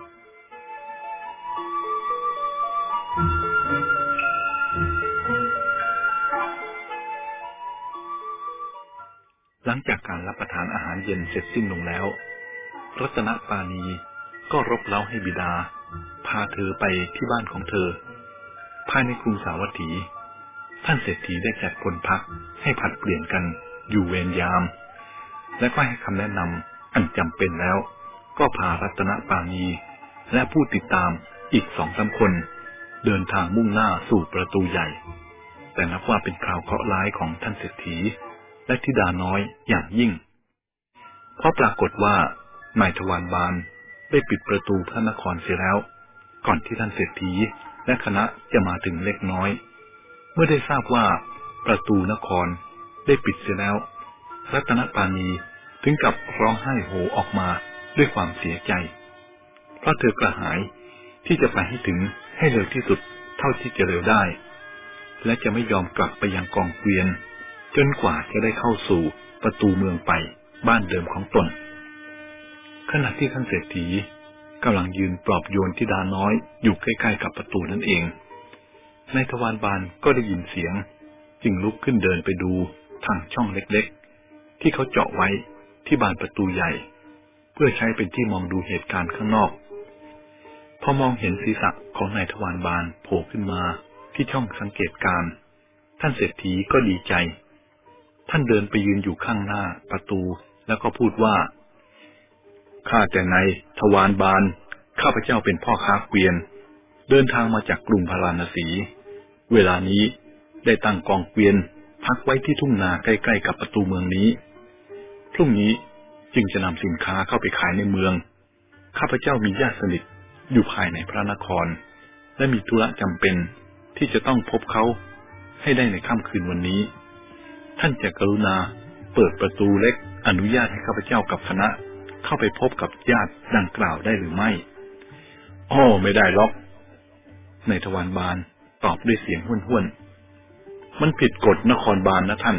หลังจากการรับประทานอาหารเย็นเสร็จสิ้นลงแล้วรัตนปาณีก็รบเร้าให้บิดาพาเธอไปที่บ้านของเธอภายในกรุงสาวัตถีท่านเศรษฐีได้จัดพลพรรคให้ผลัดเปลี่ยนกันอยู่เวรยามและก็ให้คำแนะนำอันจำเป็นแล้วก็พารัตนปาณีและผู้ติดตามอีก 2-3 คนเดินทางมุ่งหน้าสู่ประตูใหญ่แต่นับว่าเป็นข่าวเคราะห์ร้ายของท่านเศรษฐีและธิดาน้อยอย่างยิ่งเพราะปรากฏว่านายทวารบาลได้ปิดประตูพระนครเสียแล้วก่อนที่ท่านเศรษฐีและคณะจะมาถึงเล็กน้อยเมื่อได้ทราบว่าประตูนครได้ปิดเสียแล้วรัตนปาณีถึงกับร้องไห้โฮออกมาด้วยความเสียใจเพราะเธอกระหายที่จะไปให้ถึงให้เร็วที่สุดเท่าที่จะเร็วได้และจะไม่ยอมกลับไปยังกองเกวียนจนกว่าจะได้เข้าสู่ประตูเมืองไปบ้านเดิมของตนขณะที่ท่านเศรษฐีกำลังยืนปลอบโยนธิดาน้อยอยู่ใกล้ๆกับประตูนั่นเองนายทวารบาลก็ได้ยินเสียงจึงลุกขึ้นเดินไปดูทางช่องเล็กๆที่เขาเจาะไว้ที่บานประตูใหญ่เพื่อใช้เป็นที่มองดูเหตุการณ์ข้างนอกพอมองเห็นศีรษะของนายทวารบาลโผล่ขึ้นมาที่ช่องสังเกตการณ์ท่านเศรษฐีก็ดีใจท่านเดินไปยืนอยู่ข้างหน้าประตูแล้วก็พูดว่าข้าแต่นายทวารบาลข้าพเจ้าเป็นพ่อค้าเกวียนเดินทางมาจากกรุงพาราณสีเวลานี้ได้ตั้งกองเกวียนพักไว้ที่ทุ่งนาใกล้ๆกับประตูเมืองนี้พรุ่งนี้จึงจะนำสินค้าเข้าไปขายในเมืองข้าพเจ้ามีญาติสนิทอยู่ภายในพระนครและมีธุระจำเป็นที่จะต้องพบเขาให้ได้ในค่ำคืนวันนี้ท่านจะกรุณาเปิดประตูเล็กอนุญาตให้ข้าพเจ้ากับคณะเข้าไปพบกับญาติดังกล่าวได้หรือไม่ไม่ได้หรอกนายทวารบาลตอบด้วยเสียงห้วนๆมันผิดกฎนครบาลนะท่าน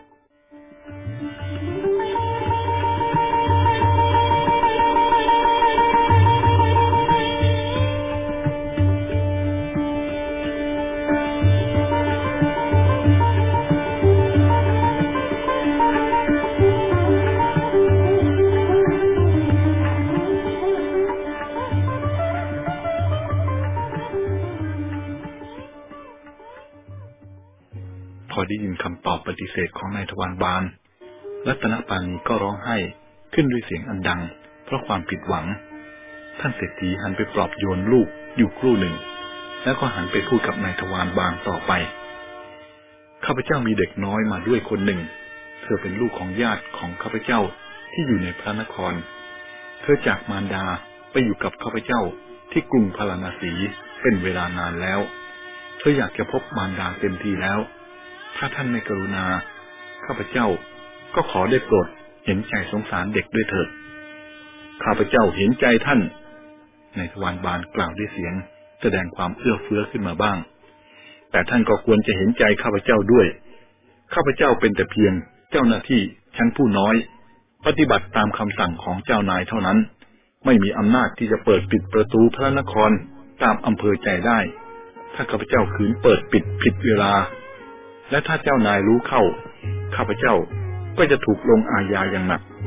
พอได้ยินคำตอบปฏิเสธของนายทวารบาลรัตนปาณีก็ร้องไห้ขึ้นด้วยเสียงอันดังเพราะความผิดหวังท่านเศรษฐีหันไปปลอบโยนลูกอยู่ครู่หนึ่งแล้วก็หันไปพูดกับนายทวารบาลต่อไปข้าพเจ้ามีเด็กน้อยมาด้วยคนหนึ่งเธอเป็นลูกของญาติของข้าพเจ้าที่อยู่ในพระนครเธอจากมารดาไปอยู่กับข้าพเจ้าที่กรุงพาราณสีเป็นเวลานานแล้วเธออยากจะพบมารดาเต็มทีแล้วถ้าท่านไม่กรุณาข้าพเจ้าก็ขอได้โปรดเห็นใจสงสารเด็กด้วยเถิดข้าพเจ้าเห็นใจท่านนายทวารบาลกล่าวด้วยเสียงแสดงความเอื้อเฟื้อขึ้นมาบ้างแต่ท่านก็ควรจะเห็นใจข้าพเจ้าด้วยข้าพเจ้าเป็นแต่เพียงเจ้าหน้าที่ชั้นผู้น้อยปฏิบัติตามคำสั่งของเจ้านายเท่านั้นไม่มีอำนาจที่จะเปิดปิดประตูพระนครตามอำเภอใจได้ถ้าข้าพเจ้าขืนเปิดปิดผิดเวลาและถ้าเจ้านายรู้เข้าข้าพเจ้าก็จะถูกลงอาญาอย่างหนัก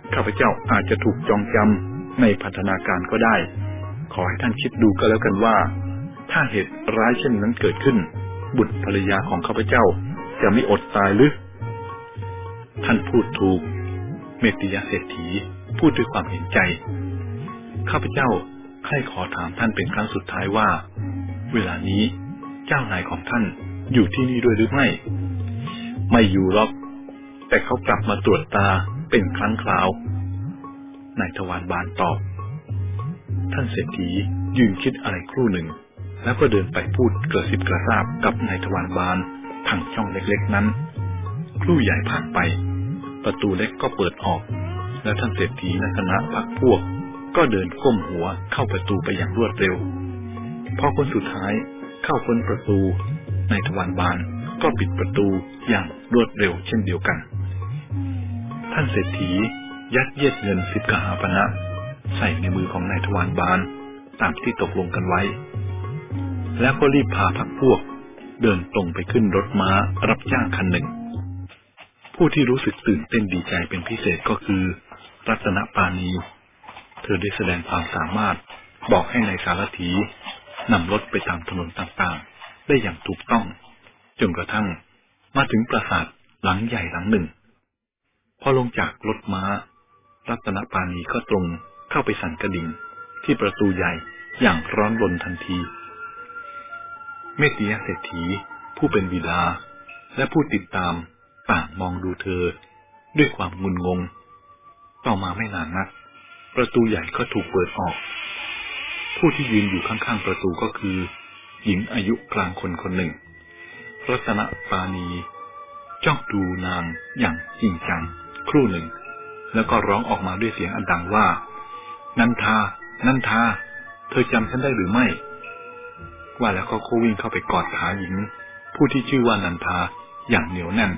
ข้าพเจ้าอาจจะถูกจองจำในพันธนาการก็ได้ขอให้ท่านคิดดูก็แล้วกันว่าถ้าเหตุร้ายเช่นนั้นเกิดขึ้นบุตรภรรยาของข้าพเจ้าจะไม่อดตายหรือท่านพูดถูกเมตติยเศรษฐีพูดด้วยความเห็นใจข้าพเจ้าใคร่ขอถามท่านเป็นครั้งสุดท้ายว่าเวลานี้เจ้านายของท่านอยู่ที่นี่ด้วยหรือไม่ไม่อยู่หรอกแต่เขากลับมาตรวจตาเป็นครั้งคราวนายทวารบานตอบท่านเศรษฐียืนคิดอะไรครู่หนึ่งแล้วก็เดินไปพูดกระซิบกระซาบกับนายทวารบานทางช่องเล็กๆนั้นครู่ใหญ่ผ่านไปประตูเล็กก็เปิดออกและท่านเศรษฐีและคณะพรรคพวกก็เดินก้มหัวเข้าประตูไปอย่างรวดเร็วพอคนสุดท้ายเข้าพ้นประตูนายทวารบานก็ปิดประตูอย่างรวดเร็วเช่นเดียวกันท่านเศรษฐียัดเยียดเงิน10 กหาปณะใส่ในมือของนายทวารบานตามที่ตกลงกันไว้แล้วก็รีบพาพรรคพวกเดินตรงไปขึ้นรถม้ารับจ้างคันหนึ่งผู้ที่รู้สึกตื่นเต้นดีใจเป็นพิเศษก็คือรัตนปานีเธอได้แสดงความสามารถบอกให้นายสารถีนำรถไปตามถนนต่างๆได้อย่างถูกต้องจนกระทั่งมาถึงปราสาทหลังใหญ่หลังหนึ่งพอลงจากรถม้ารัตนปานีก็ตรงเข้าไปสั่นกระดิ่งที่ประตูใหญ่อย่างร้อนรนทันทีเมตติยเศรษฐีผู้เป็นบิดาและผู้ติดตามต่างมองดูเธอด้วยความงุนงงต่อมาไม่นานนักประตูใหญ่ก็ถูกเปิดออกผู้ที่ยืนอยู่ข้างๆประตูก็คือหญิงอายุกลางคนคนหนึ่งรัตนปานีจ้องดูนางอย่างจริงจังครู่หนึ่งแล้วก็ร้องออกมาด้วยเสียงอันดังว่านันทานันทาเธอจำฉันได้หรือไม่ว่าแล้วก็วิ่งเข้าไปกอดขาหญิงผู้ที่ชื่อว่านันทาอย่างเหนียวแน่น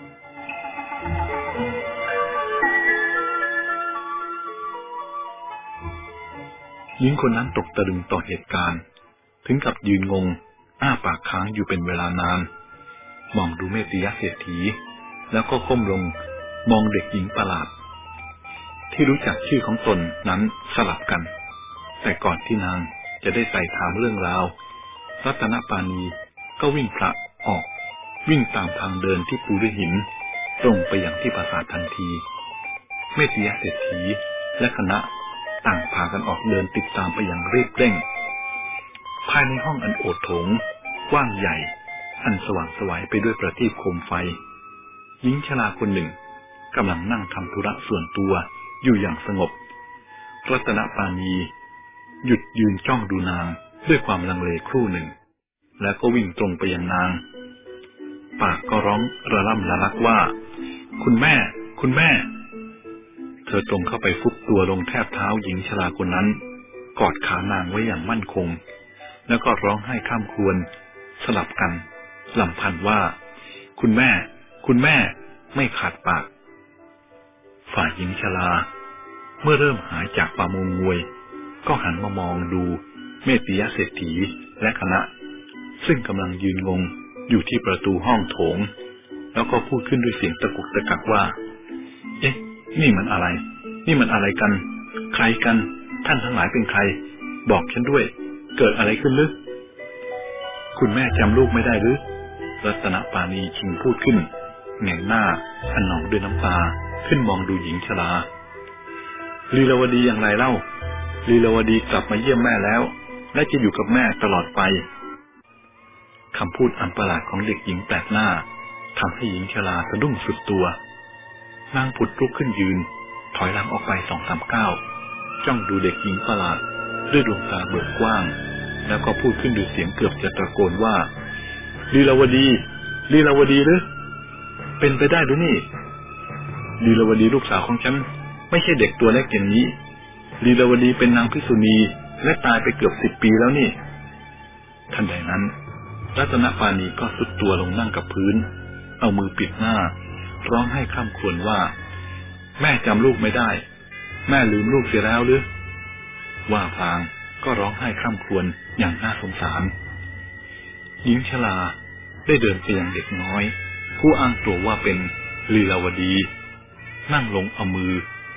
หญิงคนนั้นตกตะลึงต่อเหตุการณ์ถึงกับยืนงงอ้าปากค้างอยู่เป็นเวลานานมองดูเมตติยเศรษฐีแล้วก็ก้มลงมองเด็กหญิงประหลาดที่รู้จักชื่อของตนนั้นสลับกันแต่ก่อนที่นางจะได้ใส่ถามเรื่องราวรัตนปานีก็วิ่งพละออกวิ่งตามทางเดินที่ปูด้วยหินตรงไปยังที่ปราสาททันทีเมตติยเศรษฐีและคณะต่างพากันออกเดินติดตามไปอย่างรีบเร่งภายในห้องอันโอโถงกว้างใหญ่อันสว่างไสวไปด้วยประทีปโคมไฟหญิงชราคนหนึ่งกำลังนั่งทำธุระส่วนตัวอยู่อย่างสงบรัตนปานีหยุดยืนจ้องดูนางด้วยความลังเลครู่หนึ่งแล้วก็วิ่งตรงไปยังนางปากก็ร้องระล่ำระลักว่าคุณแม่คุณแม่เธอตรงเข้าไปฟุบตัวลงแทบเท้าหญิงชราคนนั้นกอดขานางไว้อย่างมั่นคงแล้วก็ร้องไห้ข้ามครวญสลับกันลำพันว่าคุณแม่คุณแม่ไม่ขาดปากฝ่ายหญิงชราเมื่อเริ่มหายจากความงงงวยก็หันมามองดูเมตติยเศรษฐีและคณะซึ่งกำลังยืนงงอยู่ที่ประตูห้องโถงแล้วก็พูดขึ้นด้วยเสียงตะกุกตะกักว่าเอ๊ะนี่มันอะไรนี่มันอะไรกันใครกันท่านทั้งหลายเป็นใครบอกฉันด้วยเกิดอะไรขึ้นหรือคุณแม่จำลูกไม่ได้หรือรัตนปานีชิงพูดขึ้นแง่งหน้าอันหนองด้วยน้ำตาขึ้นมองดูหญิงชราลีลาวดีอย่างไรเล่าลีลาวดีกลับมาเยี่ยมแม่แล้วและจะอยู่กับแม่ตลอดไปคำพูดอันประหลาดของเด็กหญิงแปลกหน้าทำให้หญิงชราสะดุ้งสุดตัวนางผุดลุกขึ้นยืนถอยหลังออกไป2-3 ก้าวจ้องดูเด็กหญิงประหลาดด้วยดวงตาเบิกกว้างแล้วก็พูดขึ้นด้วยเสียงเกือบจะตะโกนว่าลีลาวดีลีลาวดีหรือเป็นไปได้หรือนี่ลีลาวดีลูกสาวของฉันไม่ใช่เด็กตัวเล็กอย่างนี้ลีลาวดีเป็นนางภิกษุณีและตายไปเกือบ10 ปีแล้วนี่ทันใดนั้นรัตนปานีก็สุดตัวลงนั่งกับพื้นเอามือปิดหน้าร้องไห้คร่ำครวญว่าแม่จำลูกไม่ได้แม่ลืมลูกเสียแล้วหรือว่าพลางก็ร้องไห้คร่ำครวญอย่างน่าสงสารหญิงชราได้เดินไปยังเด็กน้อยผู้อ้างตัวว่าเป็นลีลาวดีนั่งลงเอามือ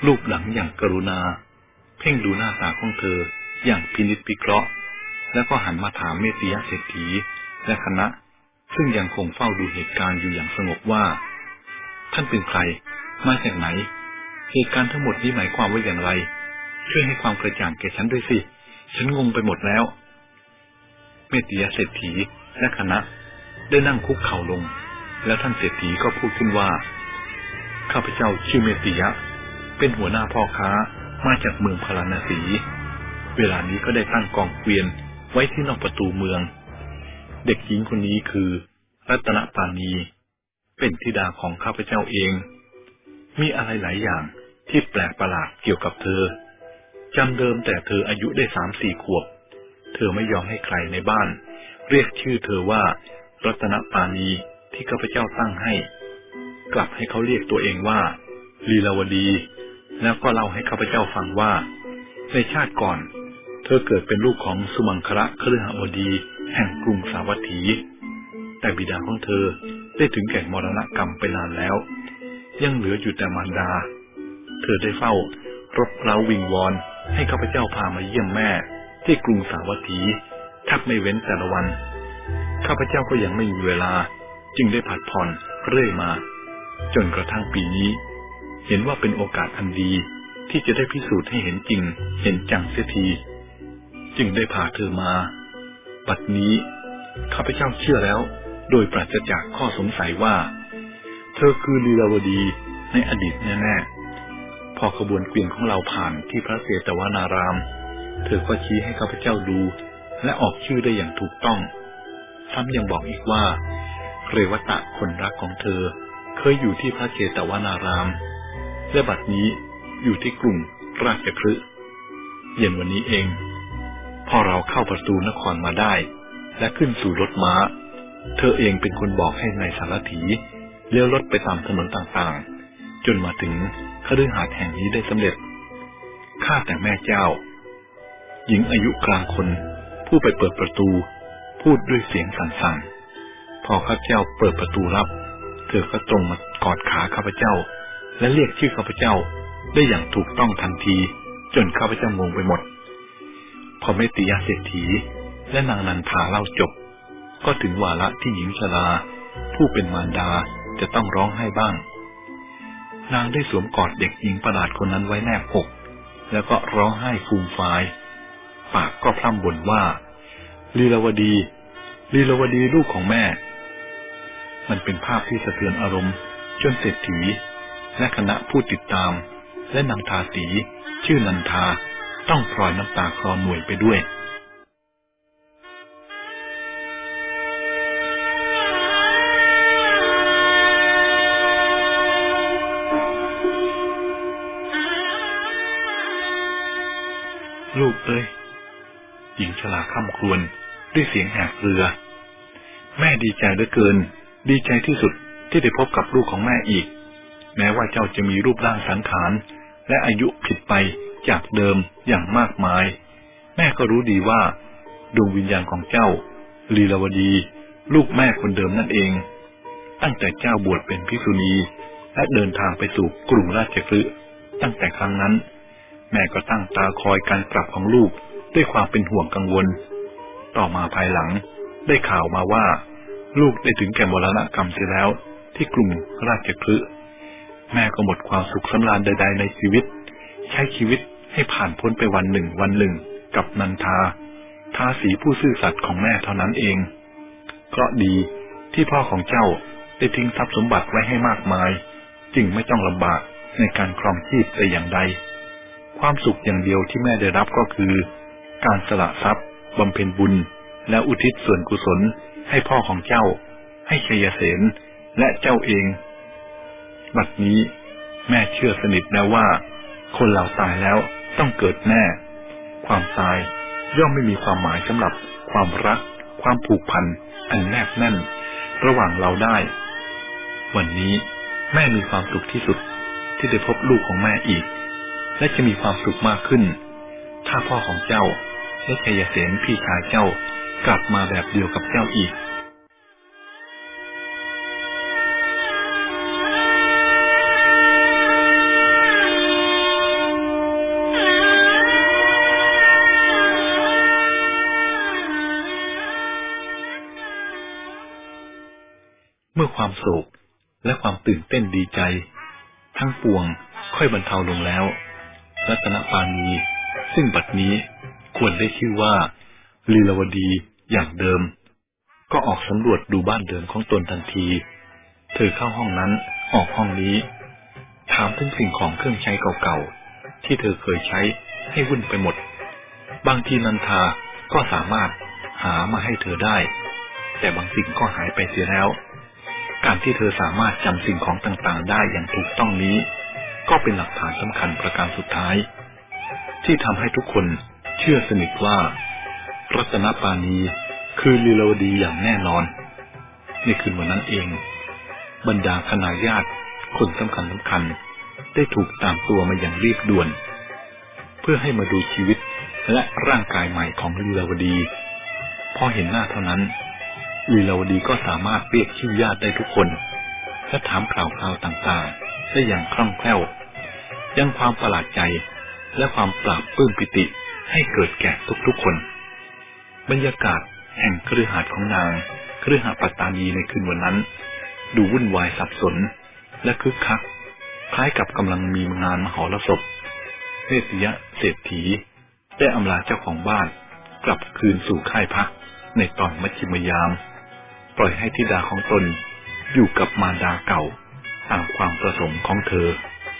รูปหลังอย่างกรุณาเพ่งดูหน้าตาของเธออย่างพินิจพิเคราะห์แล้วก็หันมาถามเมติยะเศรษฐีและคณะซึ่งยังคงเฝ้าดูเหตุการณ์อยู่อย่างสงบว่าท่านเป็นใครมาจากไหนเหตุการณ์ทั้งหมดนี้หมายความว่าอย่างไรช่วยให้ความกระจ่างแก่ฉันด้วยสิฉันงงไปหมดแล้วเมติยะเศรษฐีและคณะได้นั่งคุกเข่าลงแล้วท่านเศรษฐีก็พูดขึ้นว่าข้าพเจ้าชื่อเมติยะเป็นหัวหน้าพ่อค้ามาจากเมืองพาราณสีเวลานี้ก็ได้ตั้งกองเกวียนไว้ที่นอกประตูเมืองเด็กหญิงคนนี้คือรัตนปานีเป็นธิดาของข้าพเจ้าเองมีอะไรหลายอย่างที่แปลกประหลาดเกี่ยวกับเธอจำเดิมแต่เธออายุได้3-4 ขวบเธอไม่ยอมให้ใครในบ้านเรียกชื่อเธอว่ารัตนปานีที่ข้าพเจ้าตั้งให้กลับให้เขาเรียกตัวเองว่าลีลาวดีแล้วก็เล่าให้ข้าพเจ้าฟังว่าในชาติก่อนเธอเกิดเป็นลูกของสุมังคละคฤหบดีแห่งกรุงสาวัตถีแต่บิดาของเธอได้ถึงแก่มรณกรรมไปนานแล้วยังเหลืออยู่แต่มารดาเธอได้เฝ้ารบเร้าวิงวอนให้ข้าพเจ้าพามาเยี่ยมแม่ที่กรุงสาวัตถีแทบไม่เว้นแต่ละวันข้าพเจ้าก็ยังไม่มีเวลาจึงได้ผัดผ่อนเรื่อยมาจนกระทั่งปีนี้เห็นว่าเป็นโอกาสอันดีที่จะได้พิสูจน์ให้เห็นจริงเห็นจังเสียทีจึงได้พาเธอมาบัดนี้ข้าพเจ้าเชื่อแล้วโดยปราศจากข้อสงสัยว่าเธอคือลีลาวดีในอดีตแน่ๆพอขบวนเกวียนของเราผ่านที่พระเศตวนารามเธอก็ชี้ให้ข้าพเจ้าดูและออกชื่อได้อย่างถูกต้องซ้ำยังบอกอีกว่าเรวตะคนรักของเธอเคยอยู่ที่พระเชตวนารามและบัดนี้อยู่ที่กรุงราชคฤห์เย็นวันนี้เองพอเราเข้าประตูนครมาได้และขึ้นสู่รถม้าเธอเองเป็นคนบอกให้นายสารถีเลี้ยวรถไปตามถนนต่างๆจนมาถึงคฤหาสน์แห่งนี้ได้สำเร็จข้าแต่แม่เจ้าหญิงอายุกลางคนผู้ไปเปิดประตูพูดด้วยเสียงสั่นๆพอข้าพเจ้าเปิดประตูรับเธอก็ตรงมากอดขาข้าพเจ้าและเรียกชื่อข้าพเจ้าได้อย่างถูกต้องทันทีจนข้าพเจ้างงไปหมดพอเมติยะเศรษฐีและนางนันทาเล่าจบก็ถึงวาระที่หญิงชราผู้เป็นมารดาจะต้องร้องไห้บ้างนางได้สวมกอดเด็กหญิงประหลาดคนนั้นไว้แนบอกแล้วก็ร้องไห้ฟูมฟายปากก็พร่ำบ่นว่าลีลาวดีลีลาวดีลูกของแม่มันเป็นภาพที่สะเทือนอารมณ์จนเศรษฐีและคณะผู้ติดตามและนางทาสีชื่อนันทาต้องพลอยน้ำตาคลอหน่วยไปด้วยลูกเอ้ยหญิงชราค่ำครวญด้วยเสียงแหบเรือแม่ดีใจเหลือเกินดีใจที่สุดที่ได้พบกับลูกของแม่อีกแม้ว่าเจ้าจะมีรูปร่างสันฐานและอายุผิดไปจากเดิมอย่างมากมายแม่ก็รู้ดีว่าดวงวิญญาณของเจ้าลีลาวดีลูกแม่คนเดิมนั่นเองตั้งแต่เจ้าบวชเป็นภิกษุณีและเดินทางไปสู่กรุงราชคฤห์ตั้งแต่ครั้งนั้นแม่ก็ตั้งตาคอยการกลับของลูกด้วยความเป็นห่วงกังวลต่อมาภายหลังได้ข่าวมาว่าลูกได้ถึงแก่มรณกรรมเสียแล้วที่กรุงราชคฤห์แม่ก็หมดความสุขสำราญใดๆในชีวิตใช้ชีวิตให้ผ่านพ้นไปวันหนึ่งกับนันทาทาสีผู้ซื่อสัตย์ของแม่เท่านั้นเองเพราะดีที่พ่อของเจ้าได้ทิ้งทรัพย์สมบัติไว้ให้มากมายจึงไม่ต้องลำบากในการครองชีพแต่อย่างใดความสุขอย่างเดียวที่แม่ได้รับก็คือการสละทรัพย์บำเพ็ญบุญและอุทิศส่วนกุศลให้พ่อของเจ้าให้ชัยเสนและเจ้าเองบัดนี้แม่เชื่อสนิทแล้วว่าคนเราตายแล้วต้องเกิดแน่ความตายย่อมไม่มีความหมายสำหรับความรักความผูกพันอันแนบแน่นระหว่างเราได้วันนี้แม่มีความสุขที่สุดที่ได้พบลูกของแม่อีกและจะมีความสุขมากขึ้นถ้าพ่อของเจ้าและชัยเสนพี่ชายเจ้ากลับมาแบบเดียวกับเจ้าอีกมื่อความโศกและความตื่นเต้นดีใจทั้งปวงค่อยบรรเทาลงแล้วรัตนปานีซึ่งบัดนี้ควรได้ชื่อว่าลีลาวดีอย่างเดิมก็ออกสำรวจดูบ้านเดิมของตนทันทีเธอเข้าห้องนั้นออกห้องนี้ถามถึงสิ่งของเครื่องใช้เก่าๆที่เธอเคยใช้ให้วุ่นไปหมดบางทีนันทาก็สามารถหามาให้เธอได้แต่บางสิ่งก็หายไปเสียแล้วการที่เธอสามารถจำสิ่งของต่างๆได้อย่างถูกต้องนี้ก็เป็นหลักฐานสำคัญประการสุดท้ายที่ทำให้ทุกคนเชื่อสนิทว่ารัตนปานีคือลีลาวดีอย่างแน่นอนในคืนวันนั้นเองบรรดาคณาญาติคนสำคัญได้ถูกตามตัวมาอย่างรีบด่วนเพื่อให้มาดูชีวิตและร่างกายใหม่ของลีลาวดีพอเห็นหน้าเท่านั้นลีลาวดีก็สามารถเรียกชื่อญาติได้ทุกคนและถามข่าวต่างๆได้อย่างคล่องแคล่วยังความประหลาดใจและความปราบปลื้มปิติให้เกิดแก่ทุกๆคนบรรยากาศแห่งคฤหาสน์ของนางคฤหปัตตานีในคืนวันนั้นดูวุ่นวายสับสนและคึกคักคล้ายกับกำลังมีงานมหรสพเศรษฐีเศรษฐีได้อำลาเจ้าของบ้านกลับคืนสู่ค่ายพักในตอนมัชฌิมยามปล่อยให้ธิดาของตนอยู่กับมารดาเก่าตามความประสงค์ของเธอ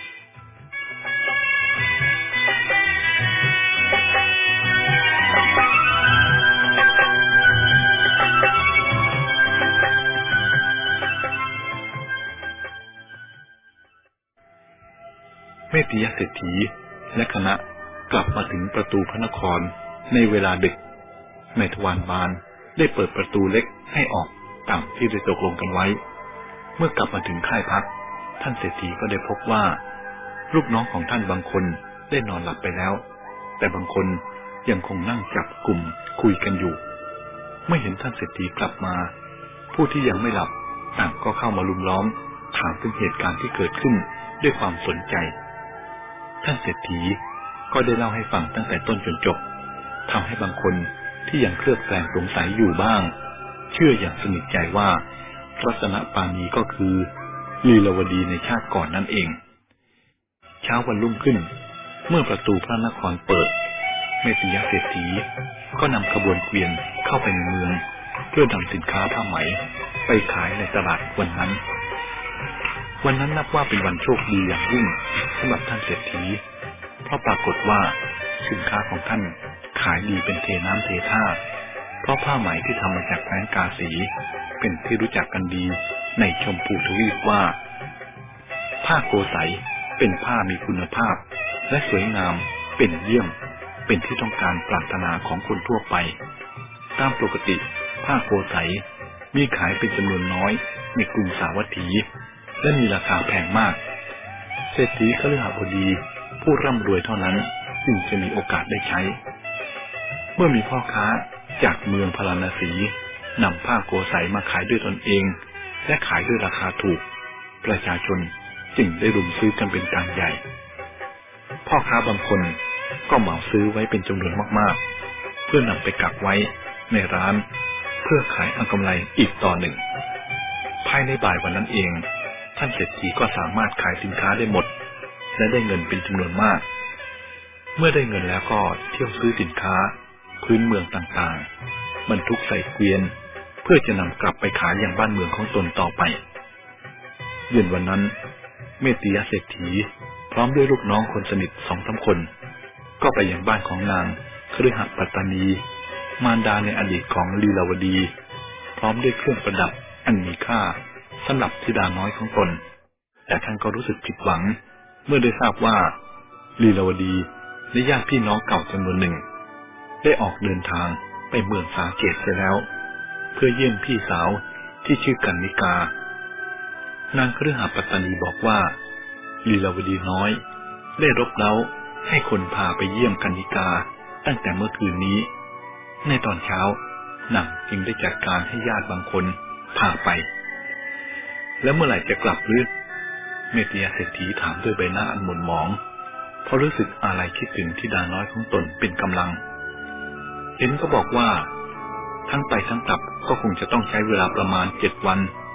เมติยเศรษฐีและคณะกลับมาถึงประตูพระนครในเวลาดึกนายทวารบาลได้เปิดประตูเล็กให้ออกตามที่ได้ตกลงกันไว้เมื่อกลับมาถึงค่ายพักท่านเศรษฐีก็ได้พบว่าลูกน้องของท่านบางคนได้นอนหลับไปแล้วแต่บางคนยังคงนั่งจับกลุ่มคุยกันอยู่เมื่อเห็นท่านเศรษฐีกลับมาผู้ที่ยังไม่หลับต่างก็เข้ามาลุมล้อมถามถึงเหตุการณ์ที่เกิดขึ้นด้วยความสนใจท่านเศรษฐีก็ได้เล่าให้ฟังตั้งแต่ต้นจนจบทำให้บางคนที่ยังเคลือบแคลงสงสัยอยู่บ้างเชื่ออย่างสนิทใจว่ารัตนปานีก็คือลีลาวดีในชาติก่อนนั่นเองเช้าวันรุ่งขึ้นเมื่อประตูพระนครเปิดเมติยเศรษฐีก็นำขบวนเกวียนเข้าไปในเมืองเพื่อนำสินค้าผ้าไหมไปขายในตลาดวันนั้นนับว่าเป็นวันโชคดีอย่างยิ่งสำหรับท่านเศรษฐีเพราะปรากฏว่าสินค้าของท่านขายดีเป็นเทน้ำเทท่าเพราะผ้าไหมที่ทำมาจากแป้งกาสีเป็นที่รู้จักกันดีในชมพูทวีปว่าผ้าโกไสเป็นผ้ามีคุณภาพและสวยงามเป็นเยี่ยมเป็นที่ต้องการปรารถนาของคนทั่วไปตามปกติผ้าโกไสมีขายเป็นจำนวนน้อยในกรุงสาวัตถีและมีราคาแพงมากเศรษฐีคฤหบดีผู้ร่ำรวยเท่านั้นจึงจะมีโอกาสได้ใช้เมื่อมีพ่อค้าจากเมืองพาราณสีนำผ้าโกไสมาขายด้วยตนเองและขายด้วยราคาถูกประชาชนจึงได้รุมซื้อกันเป็นการใหญ่พ่อค้าบางคนก็เหมาซื้อไว้เป็นจำนวนมากๆเพื่อนำไปกักไว้ในร้านเพื่อขายเอากำไรอีกต่อหนึ่งภายในบ่ายวันนั้นเองท่านเศรษฐีก็สามารถขายสินค้าได้หมดและได้เงินเป็นจำนวนมากเมื่อได้เงินแล้วก็เที่ยวซื้อสินค้าพื้นเมืองต่างๆบรรทุกใส่เกวียนเพื่อจะนำกลับไปขายยังบ้านเมืองของตนต่อไปเย็นวันนั้นเมติยเศรษฐีพร้อมด้วยลูกน้องคนสนิท 2-3 คนก็ไปยังบ้านของนางคฤหปัตตานีมารดาในอดีตของลีลาวดีพร้อมด้วยเครื่องประดับอันมีค่าสำหรับธิดาน้อยของตนแต่ท่านก็รู้สึกผิดหวังเมื่อได้ทราบว่าลีลาวดีและญาติพี่น้องเก่าจำนวนหนึ่งได้ออกเดินทางไปเมืองสาเกตเสียแล้วเพื่อเยี่ยมพี่สาวที่ชื่อกันนิกานางคฤหปัตตานีบอกว่าลีลาวดีน้อยได้รบเร้าให้คนพาไปเยี่ยมกันนิกาตั้งแต่เมื่อคืนนี้ในตอนเช้านางจึงได้จัดการให้ญาติบางคนพาไปแล้วเมื่อไหร่จะกลับหรือเมติยเศรษฐีถามด้วยใบหน้าอันหม่นหมองเพราะรู้สึกอาลัยคิดถึงธิดาน้อยของตนเป็นกำลังเห็นก็บอกว่าทั้งไปทั้งกลับก็คงจะต้องใช้เวลาประมาณ7 วันเพ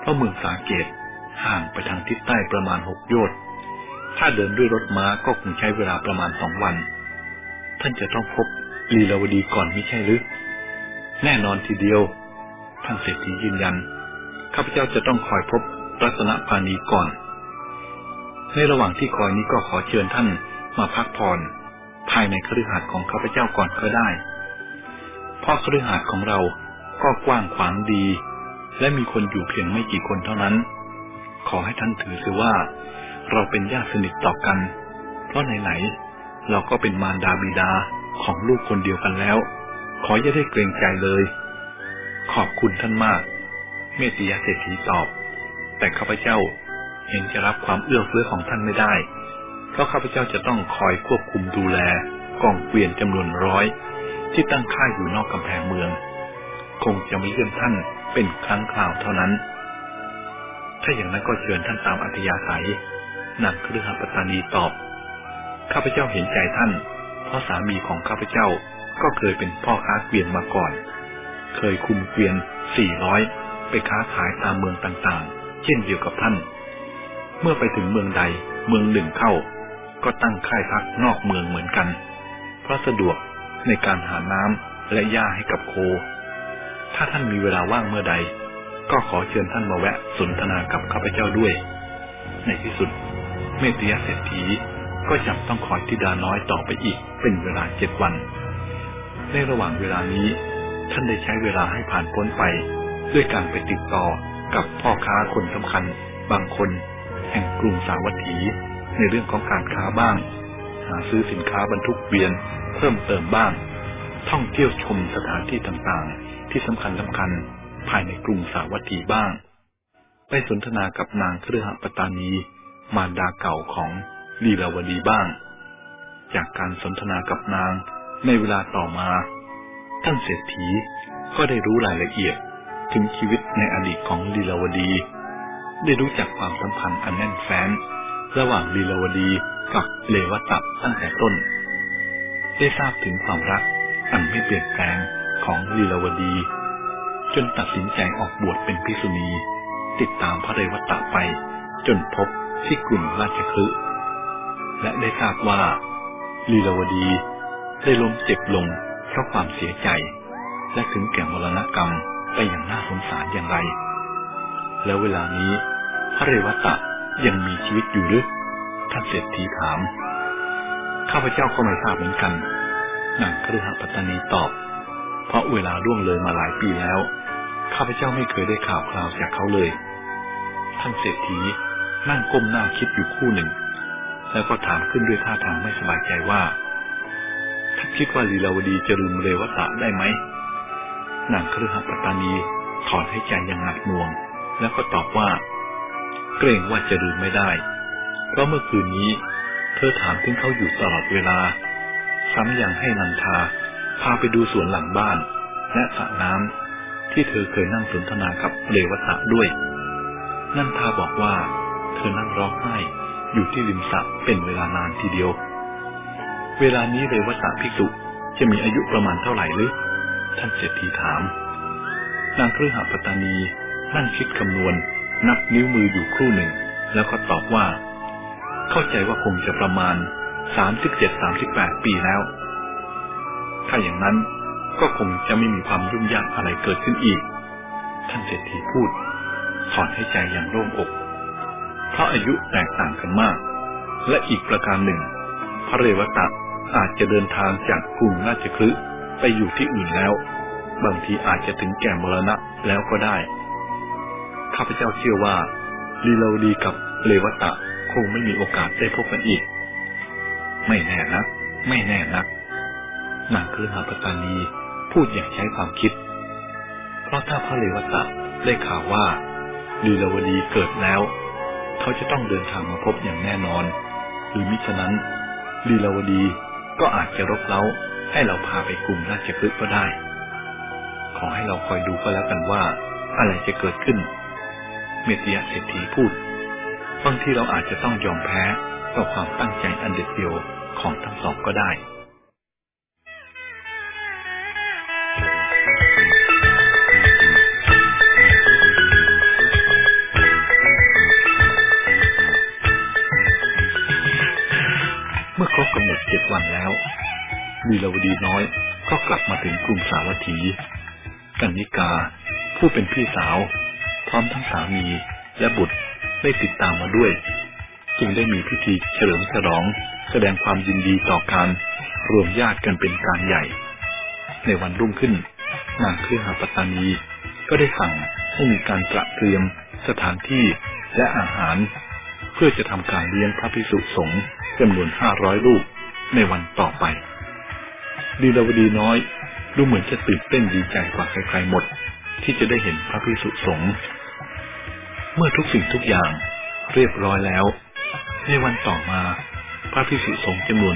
ราะเมืองสาเกตห่างไปทางทิศใต้ประมาณ6 โยชน์ถ้าเดินด้วยรถม้าก็คงใช้เวลาประมาณ2 วันท่านจะต้องพบลีลาวดีก่อนมิใช่หรือแน่นอนทีเดียวท่านเศรษฐียืนยันข้าพเจ้าจะต้องคอยพบรัตนปาณีก่อนในระหว่างที่คอยนี้ก็ขอเชิญท่านมาพักผ่อนภายในคฤหาสน์ของข้าพเจ้าก่อนก็ได้เพราะคฤหาสน์ของเราก็กว้างขวางดีและมีคนอยู่เพียงไม่กี่คนเท่านั้นขอให้ท่านถือเสียว่าเราเป็นญาติสนิทต่อกันเพราะไหนๆเราก็เป็นมารดาบิดาของลูกคนเดียวกันแล้วขออย่าได้เกรงใจเลยขอบคุณท่านมากเมติยะเศรษฐีตอบแต่ข้าพเจ้าเห็นจะรับความเอื้อเฟื้อของท่านไม่ได้เพราะข้าพเจ้าจะต้องคอยควบคุมดูแลกองเกวียนจำนวน100ที่ตั้งค่ายอยู่นอกกำแพงเมืองคงจะไม่เยี่ยมท่านเป็นครั้งคราวเท่านั้นถ้าอย่างนั้นก็เชิญท่านตามอัธยาศัยนางคฤหปตนีตอบข้าพเจ้าเห็นใจท่านเพราะสามีของข้าพเจ้าก็เคยเป็นพ่อค้าเกวียนมาก่อนเคยคุมเกวียน400ไปค้าขายตามเมืองต่างๆเช่นเดียวกับท่านเมื่อไปถึงเมืองใดเมืองหนึ่งเข้าก็ตั้งค่ายพักนอกเมืองเหมือนกันเพราะสะดวกในการหาน้ำและหญ้าให้กับโคถ้าท่านมีเวลาว่างเมื่อใดก็ขอเชิญท่านมาแวะสนทนากับข้าพเจ้าด้วยในที่สุดเมติยะเศรษฐีก็จำต้องคอยธิดาน้อยต่อไปอีกเป็นเวลา7 วันในระหว่างเวลานี้ท่านได้ใช้เวลาให้ผ่านพ้นไปด้วยการไปติดต่อกับพ่อค้าคนสำคัญบางคนแห่งกรุงสาวัตถีในเรื่องของการค้าบ้างหาซื้อสินค้าบรรทุกเกวียนเพิ่มเติมบ้างท่องเที่ยวชมสถานที่ต่างๆที่สำคัญภายในกรุงสาวัตถีบ้างไปสนทนากับนางคฤหปตนีมารดาเก่าของลีลาวดีบ้างจากการสนทนากับนางในเวลาต่อมาท่านเศรษฐีก็ได้รู้รายละเอียดถึงชีวิตในอดีตของลีลาวดีได้รู้จักความสัมพันธ์อันแน่นแฟ้นระหว่างลีลาวดีกับเลวตะตั้งแต่ต้นได้ทราบถึงความรักอันไม่เปลี่ยนแปลงของลีลาวดีจนตัดสินใจออกบวชเป็นภิกษุณีติดตามพระเรวตะไปจนพบที่กรุงราชคฤห์และได้ทราบว่าลีลาวดีได้ล้มเจ็บลงเพราะความเสียใจและถึงแก่มรณกรรมไปอย่างน่าสงสารอย่างไรแล้วเวลานี้พระเรวตะยังมีชีวิตอยู่หรือท่านเศรษฐีถามข้าพเจ้าก็ไม่ทราบเหมือนกันนางคฤหปตนีตอบเพราะเวลาล่วงเลยมาหลายปีแล้วข้าพเจ้าไม่เคยได้ข่าวคราวจากเขาเลยท่านเศรษฐีนั่งก้มหน้าคิดอยู่ครู่หนึ่งแล้วก็ถามขึ้นด้วยท่าทางไม่สบายใจว่าท่านคิดว่าลีลาวดีจะลืมเรวตะได้ไหมนางคฤหปตนีถอนให้ใจอย่างหนักหน่วงแล้วก็ตอบว่าเกรงว่าจะลืมไม่ได้เพราะเมื่อคืนนี้เธอถามถึงเขาอยู่ตลอดเวลาซ้ำยังให้นันทาพาไปดูสวนหลังบ้านและสระน้ำที่เธอเคยนั่งสนทนากับเรวตะด้วยนันทาบอกว่าเธอนั่งร้องไห้อยู่ที่ริมสระเป็นเวลานานทีเดียวเวลานี้เรวตะภิกษุจะมีอายุประมาณเท่าไหร่หรือท่านเศรษฐีถามนางคฤหปตนีนั่งคิดคำนวณนับนิ้วมืออยู่ครู่หนึ่งแล้วก็ตอบว่าเข้าใจว่าคงจะประมาณ37-38 ปีแล้วถ้าอย่างนั้นก็คงจะไม่มีความยุ่งยากอะไรเกิดขึ้นอีกท่านเศรษฐีพูดถอนให้ใจอย่างโล่งอกเพราะอายุแตกต่างกันมากและอีกประการหนึ่งพระเรวตะอาจจะเดินทางจากกรุงราชคฤห์ไปอยู่ที่อื่นแล้วบางทีอาจจะถึงแก่มรณะแล้วก็ได้ข้าพเจ้าเชื่อว่าลีลาวดีกับเรวตะคงไม่มีโอกาสได้พบกันอีกไม่แน่นักนางคฤหปตนีพูดอย่างใช้ความคิดเพราะถ้าพระเรวตะได้ข่าวว่าลีลาวดีเกิดแล้วเขาจะต้องเดินทางมาพบอย่างแน่นอนหรือมิฉะนั้นลีลาวดีก็อาจจะรบเร้าให้เราพาไปกรุงราชคฤห์ก็ได้ขอให้เราคอยดูก็แล้วกันว่าอะไรจะเกิดขึ้นเมติยะเศรษฐีพูดบางทีเราอาจจะต้องยอมแพ้ต่อความตั้งใจอันเด็ดเดี่ยวของทั้งสองก็ได้กำหนด7 วันแล้วลีลาวดีน้อยก็กลับมาถึงกรุงสาวัตถีกัณณิกาผู้เป็นพี่สาวพร้อมทั้งสามีและบุตรได้ติดตามมาด้วยจึงได้มีพิธีเฉลิมฉลองแสดงความยินดีต่อการรวมญาติกันเป็นการใหญ่ในวันรุ่งขึ้นนางเครือหปัตตานีก็ได้สั่งให้มีการตระเตรียมสถานที่และอาหารเพื่อจะทำการเลี้ยงพระภิกษุสงฆ์จำนวน500 รูปในวันต่อไปลีลาวดีน้อยดูเหมือนจะตื่นเต้นดีใจกว่าใครๆหมดที่จะได้เห็นพระภิกษุสงฆ์เมื่อทุกสิ่งทุกอย่างเรียบร้อยแล้วในวันต่อมาพระภิกษุสงฆ์จำนวน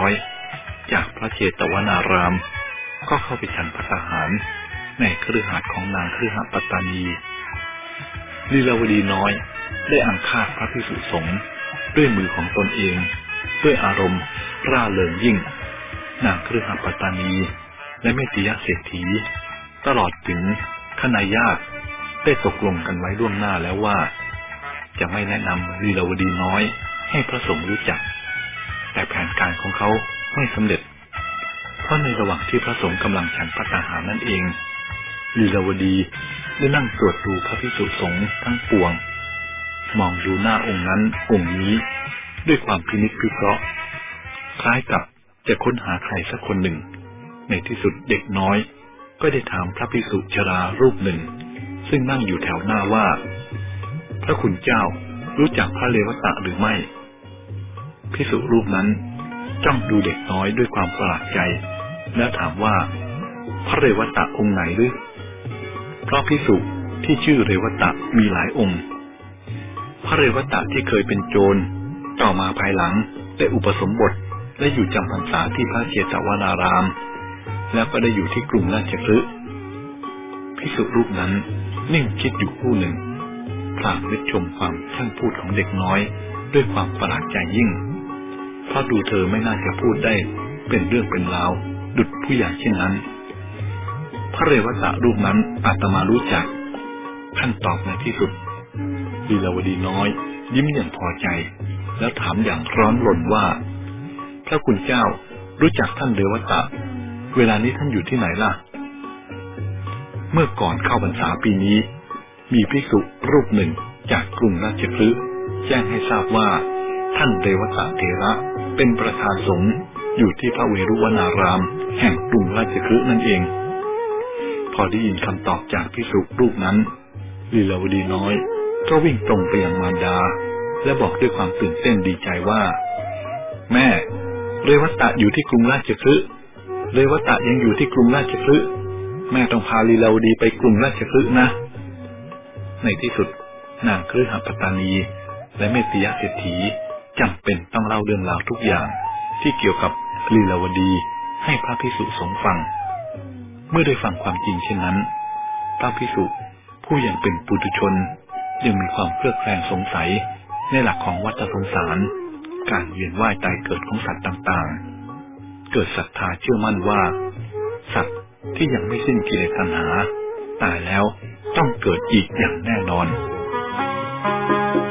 500จากพระเจตวนารามก็เข้าไปฉันภัตตาหารในคฤหาสน์ของนางเครือหปัตตานีลีลาวดีน้อยได้อาฆาตพระภิกษุสงฆ์ด้วยมือของตนเองด้วยอารมณ์ร่าเริงยิ่งนางเครือหปัตตานีและแม่ติยเศรษฐีตลอดถึงคณะญาติได้ตกลงกันไว้ล่วงหน้าแล้วว่าจะไม่แนะนำลีลาวดีน้อยให้พระสงฆ์รู้จักแต่แผนการของเขาไม่สำเร็จเพราะในระหว่างที่พระสงฆ์กำลังฉันภัตตาหารนั่นเองลีลาวดีได้นั่งตรวจดูพระภิกษุสงฆ์ทั้งปวงมองดูหน้าองค์นั้นองค์นี้ด้วยความพินิจพิเคราะห์คล้ายกับจะค้นหาใครสักคนหนึ่งในที่สุดเด็กน้อยก็ได้ถามพระภิกษุชรารูปหนึ่งซึ่งนั่งอยู่แถวหน้าว่าพระคุณเจ้ารู้จักพระเรวตะหรือไม่ภิกษุรูปนั้นจ้องดูเด็กน้อยด้วยความประหลาดใจแล้วถามว่าพระเรวตะองค์ไหนหรือเพราะภิกษุที่ชื่อเรวตะมีหลายองค์พระเรวตะที่เคยเป็นโจรต่อมาภายหลังได้อุปสมบทและอยู่จำพรรษาที่พระเจตวนารามแล้วก็ได้อยู่ที่กรุงราชคฤห์ภิกษุรูปนั้นนิ่งคิดอยู่ครู่หนึ่งพลางนึกชมความช่างพูดของเด็กน้อยด้วยความประหลาดใจยิ่งเพราะดูเธอไม่น่าจะพูดได้เป็นเรื่องเป็นราวดุจผู้ใหญ่เช่นนั้นพระเรวตะรูปนั้นอาตมารู้จักท่านตอบในที่สุดลีลาวดีน้อยยิ้มอย่างพอใจแล้วถามอย่างร้อนรนว่าพระคุณเจ้ารู้จักท่านเรวตะเวลานี้ท่านอยู่ที่ไหนล่ะเมื่อก่อนเข้าพรรษาปีนี้มีภิกษุรูปหนึ่งจากกรุงราชคฤห์แจ้งให้ทราบว่าท่านเรวตะเถระเป็นประธานสงฆ์อยู่ที่พระเวรุวนารามแห่งกรุงราชคฤห์นั่นเองพอได้ยินคำตอบจากภิกษุรูปนั้นลีลาวดีน้อยก็วิ่งตรงไปยังมารดาและบอกด้วยความตื่นเต้นดีใจว่าแม่เรวตะอยู่ที่กรุงราชคฤห์เรวตะยังอยู่ที่กรุงราชคฤห์แม่ต้องพาลีลาวดีไปกรุงราชคฤห์นะในที่สุดนางเครือหปัตตานีและเมติยเศรษฐีจำเป็นต้องเล่าเรื่องราวทุกอย่างที่เกี่ยวกับลีลาวดีให้พระภิกษุสงฆ์ฟังเมื่อได้ฟังความจริงเช่นนั้นพระภิกษุผู้ยังเป็นปุถุชนยังมีความเครือบแคลงสงสัยในหลักของวัฏสงสารการเวียนว่ายตายเกิดของสัตว์ต่างๆเกิดศรัทธาเชื่อมั่นว่าสัตว์ที่ยังไม่สิ้นกิเลสตัณหาตายแล้วต้องเกิดอีกอย่างแน่นอน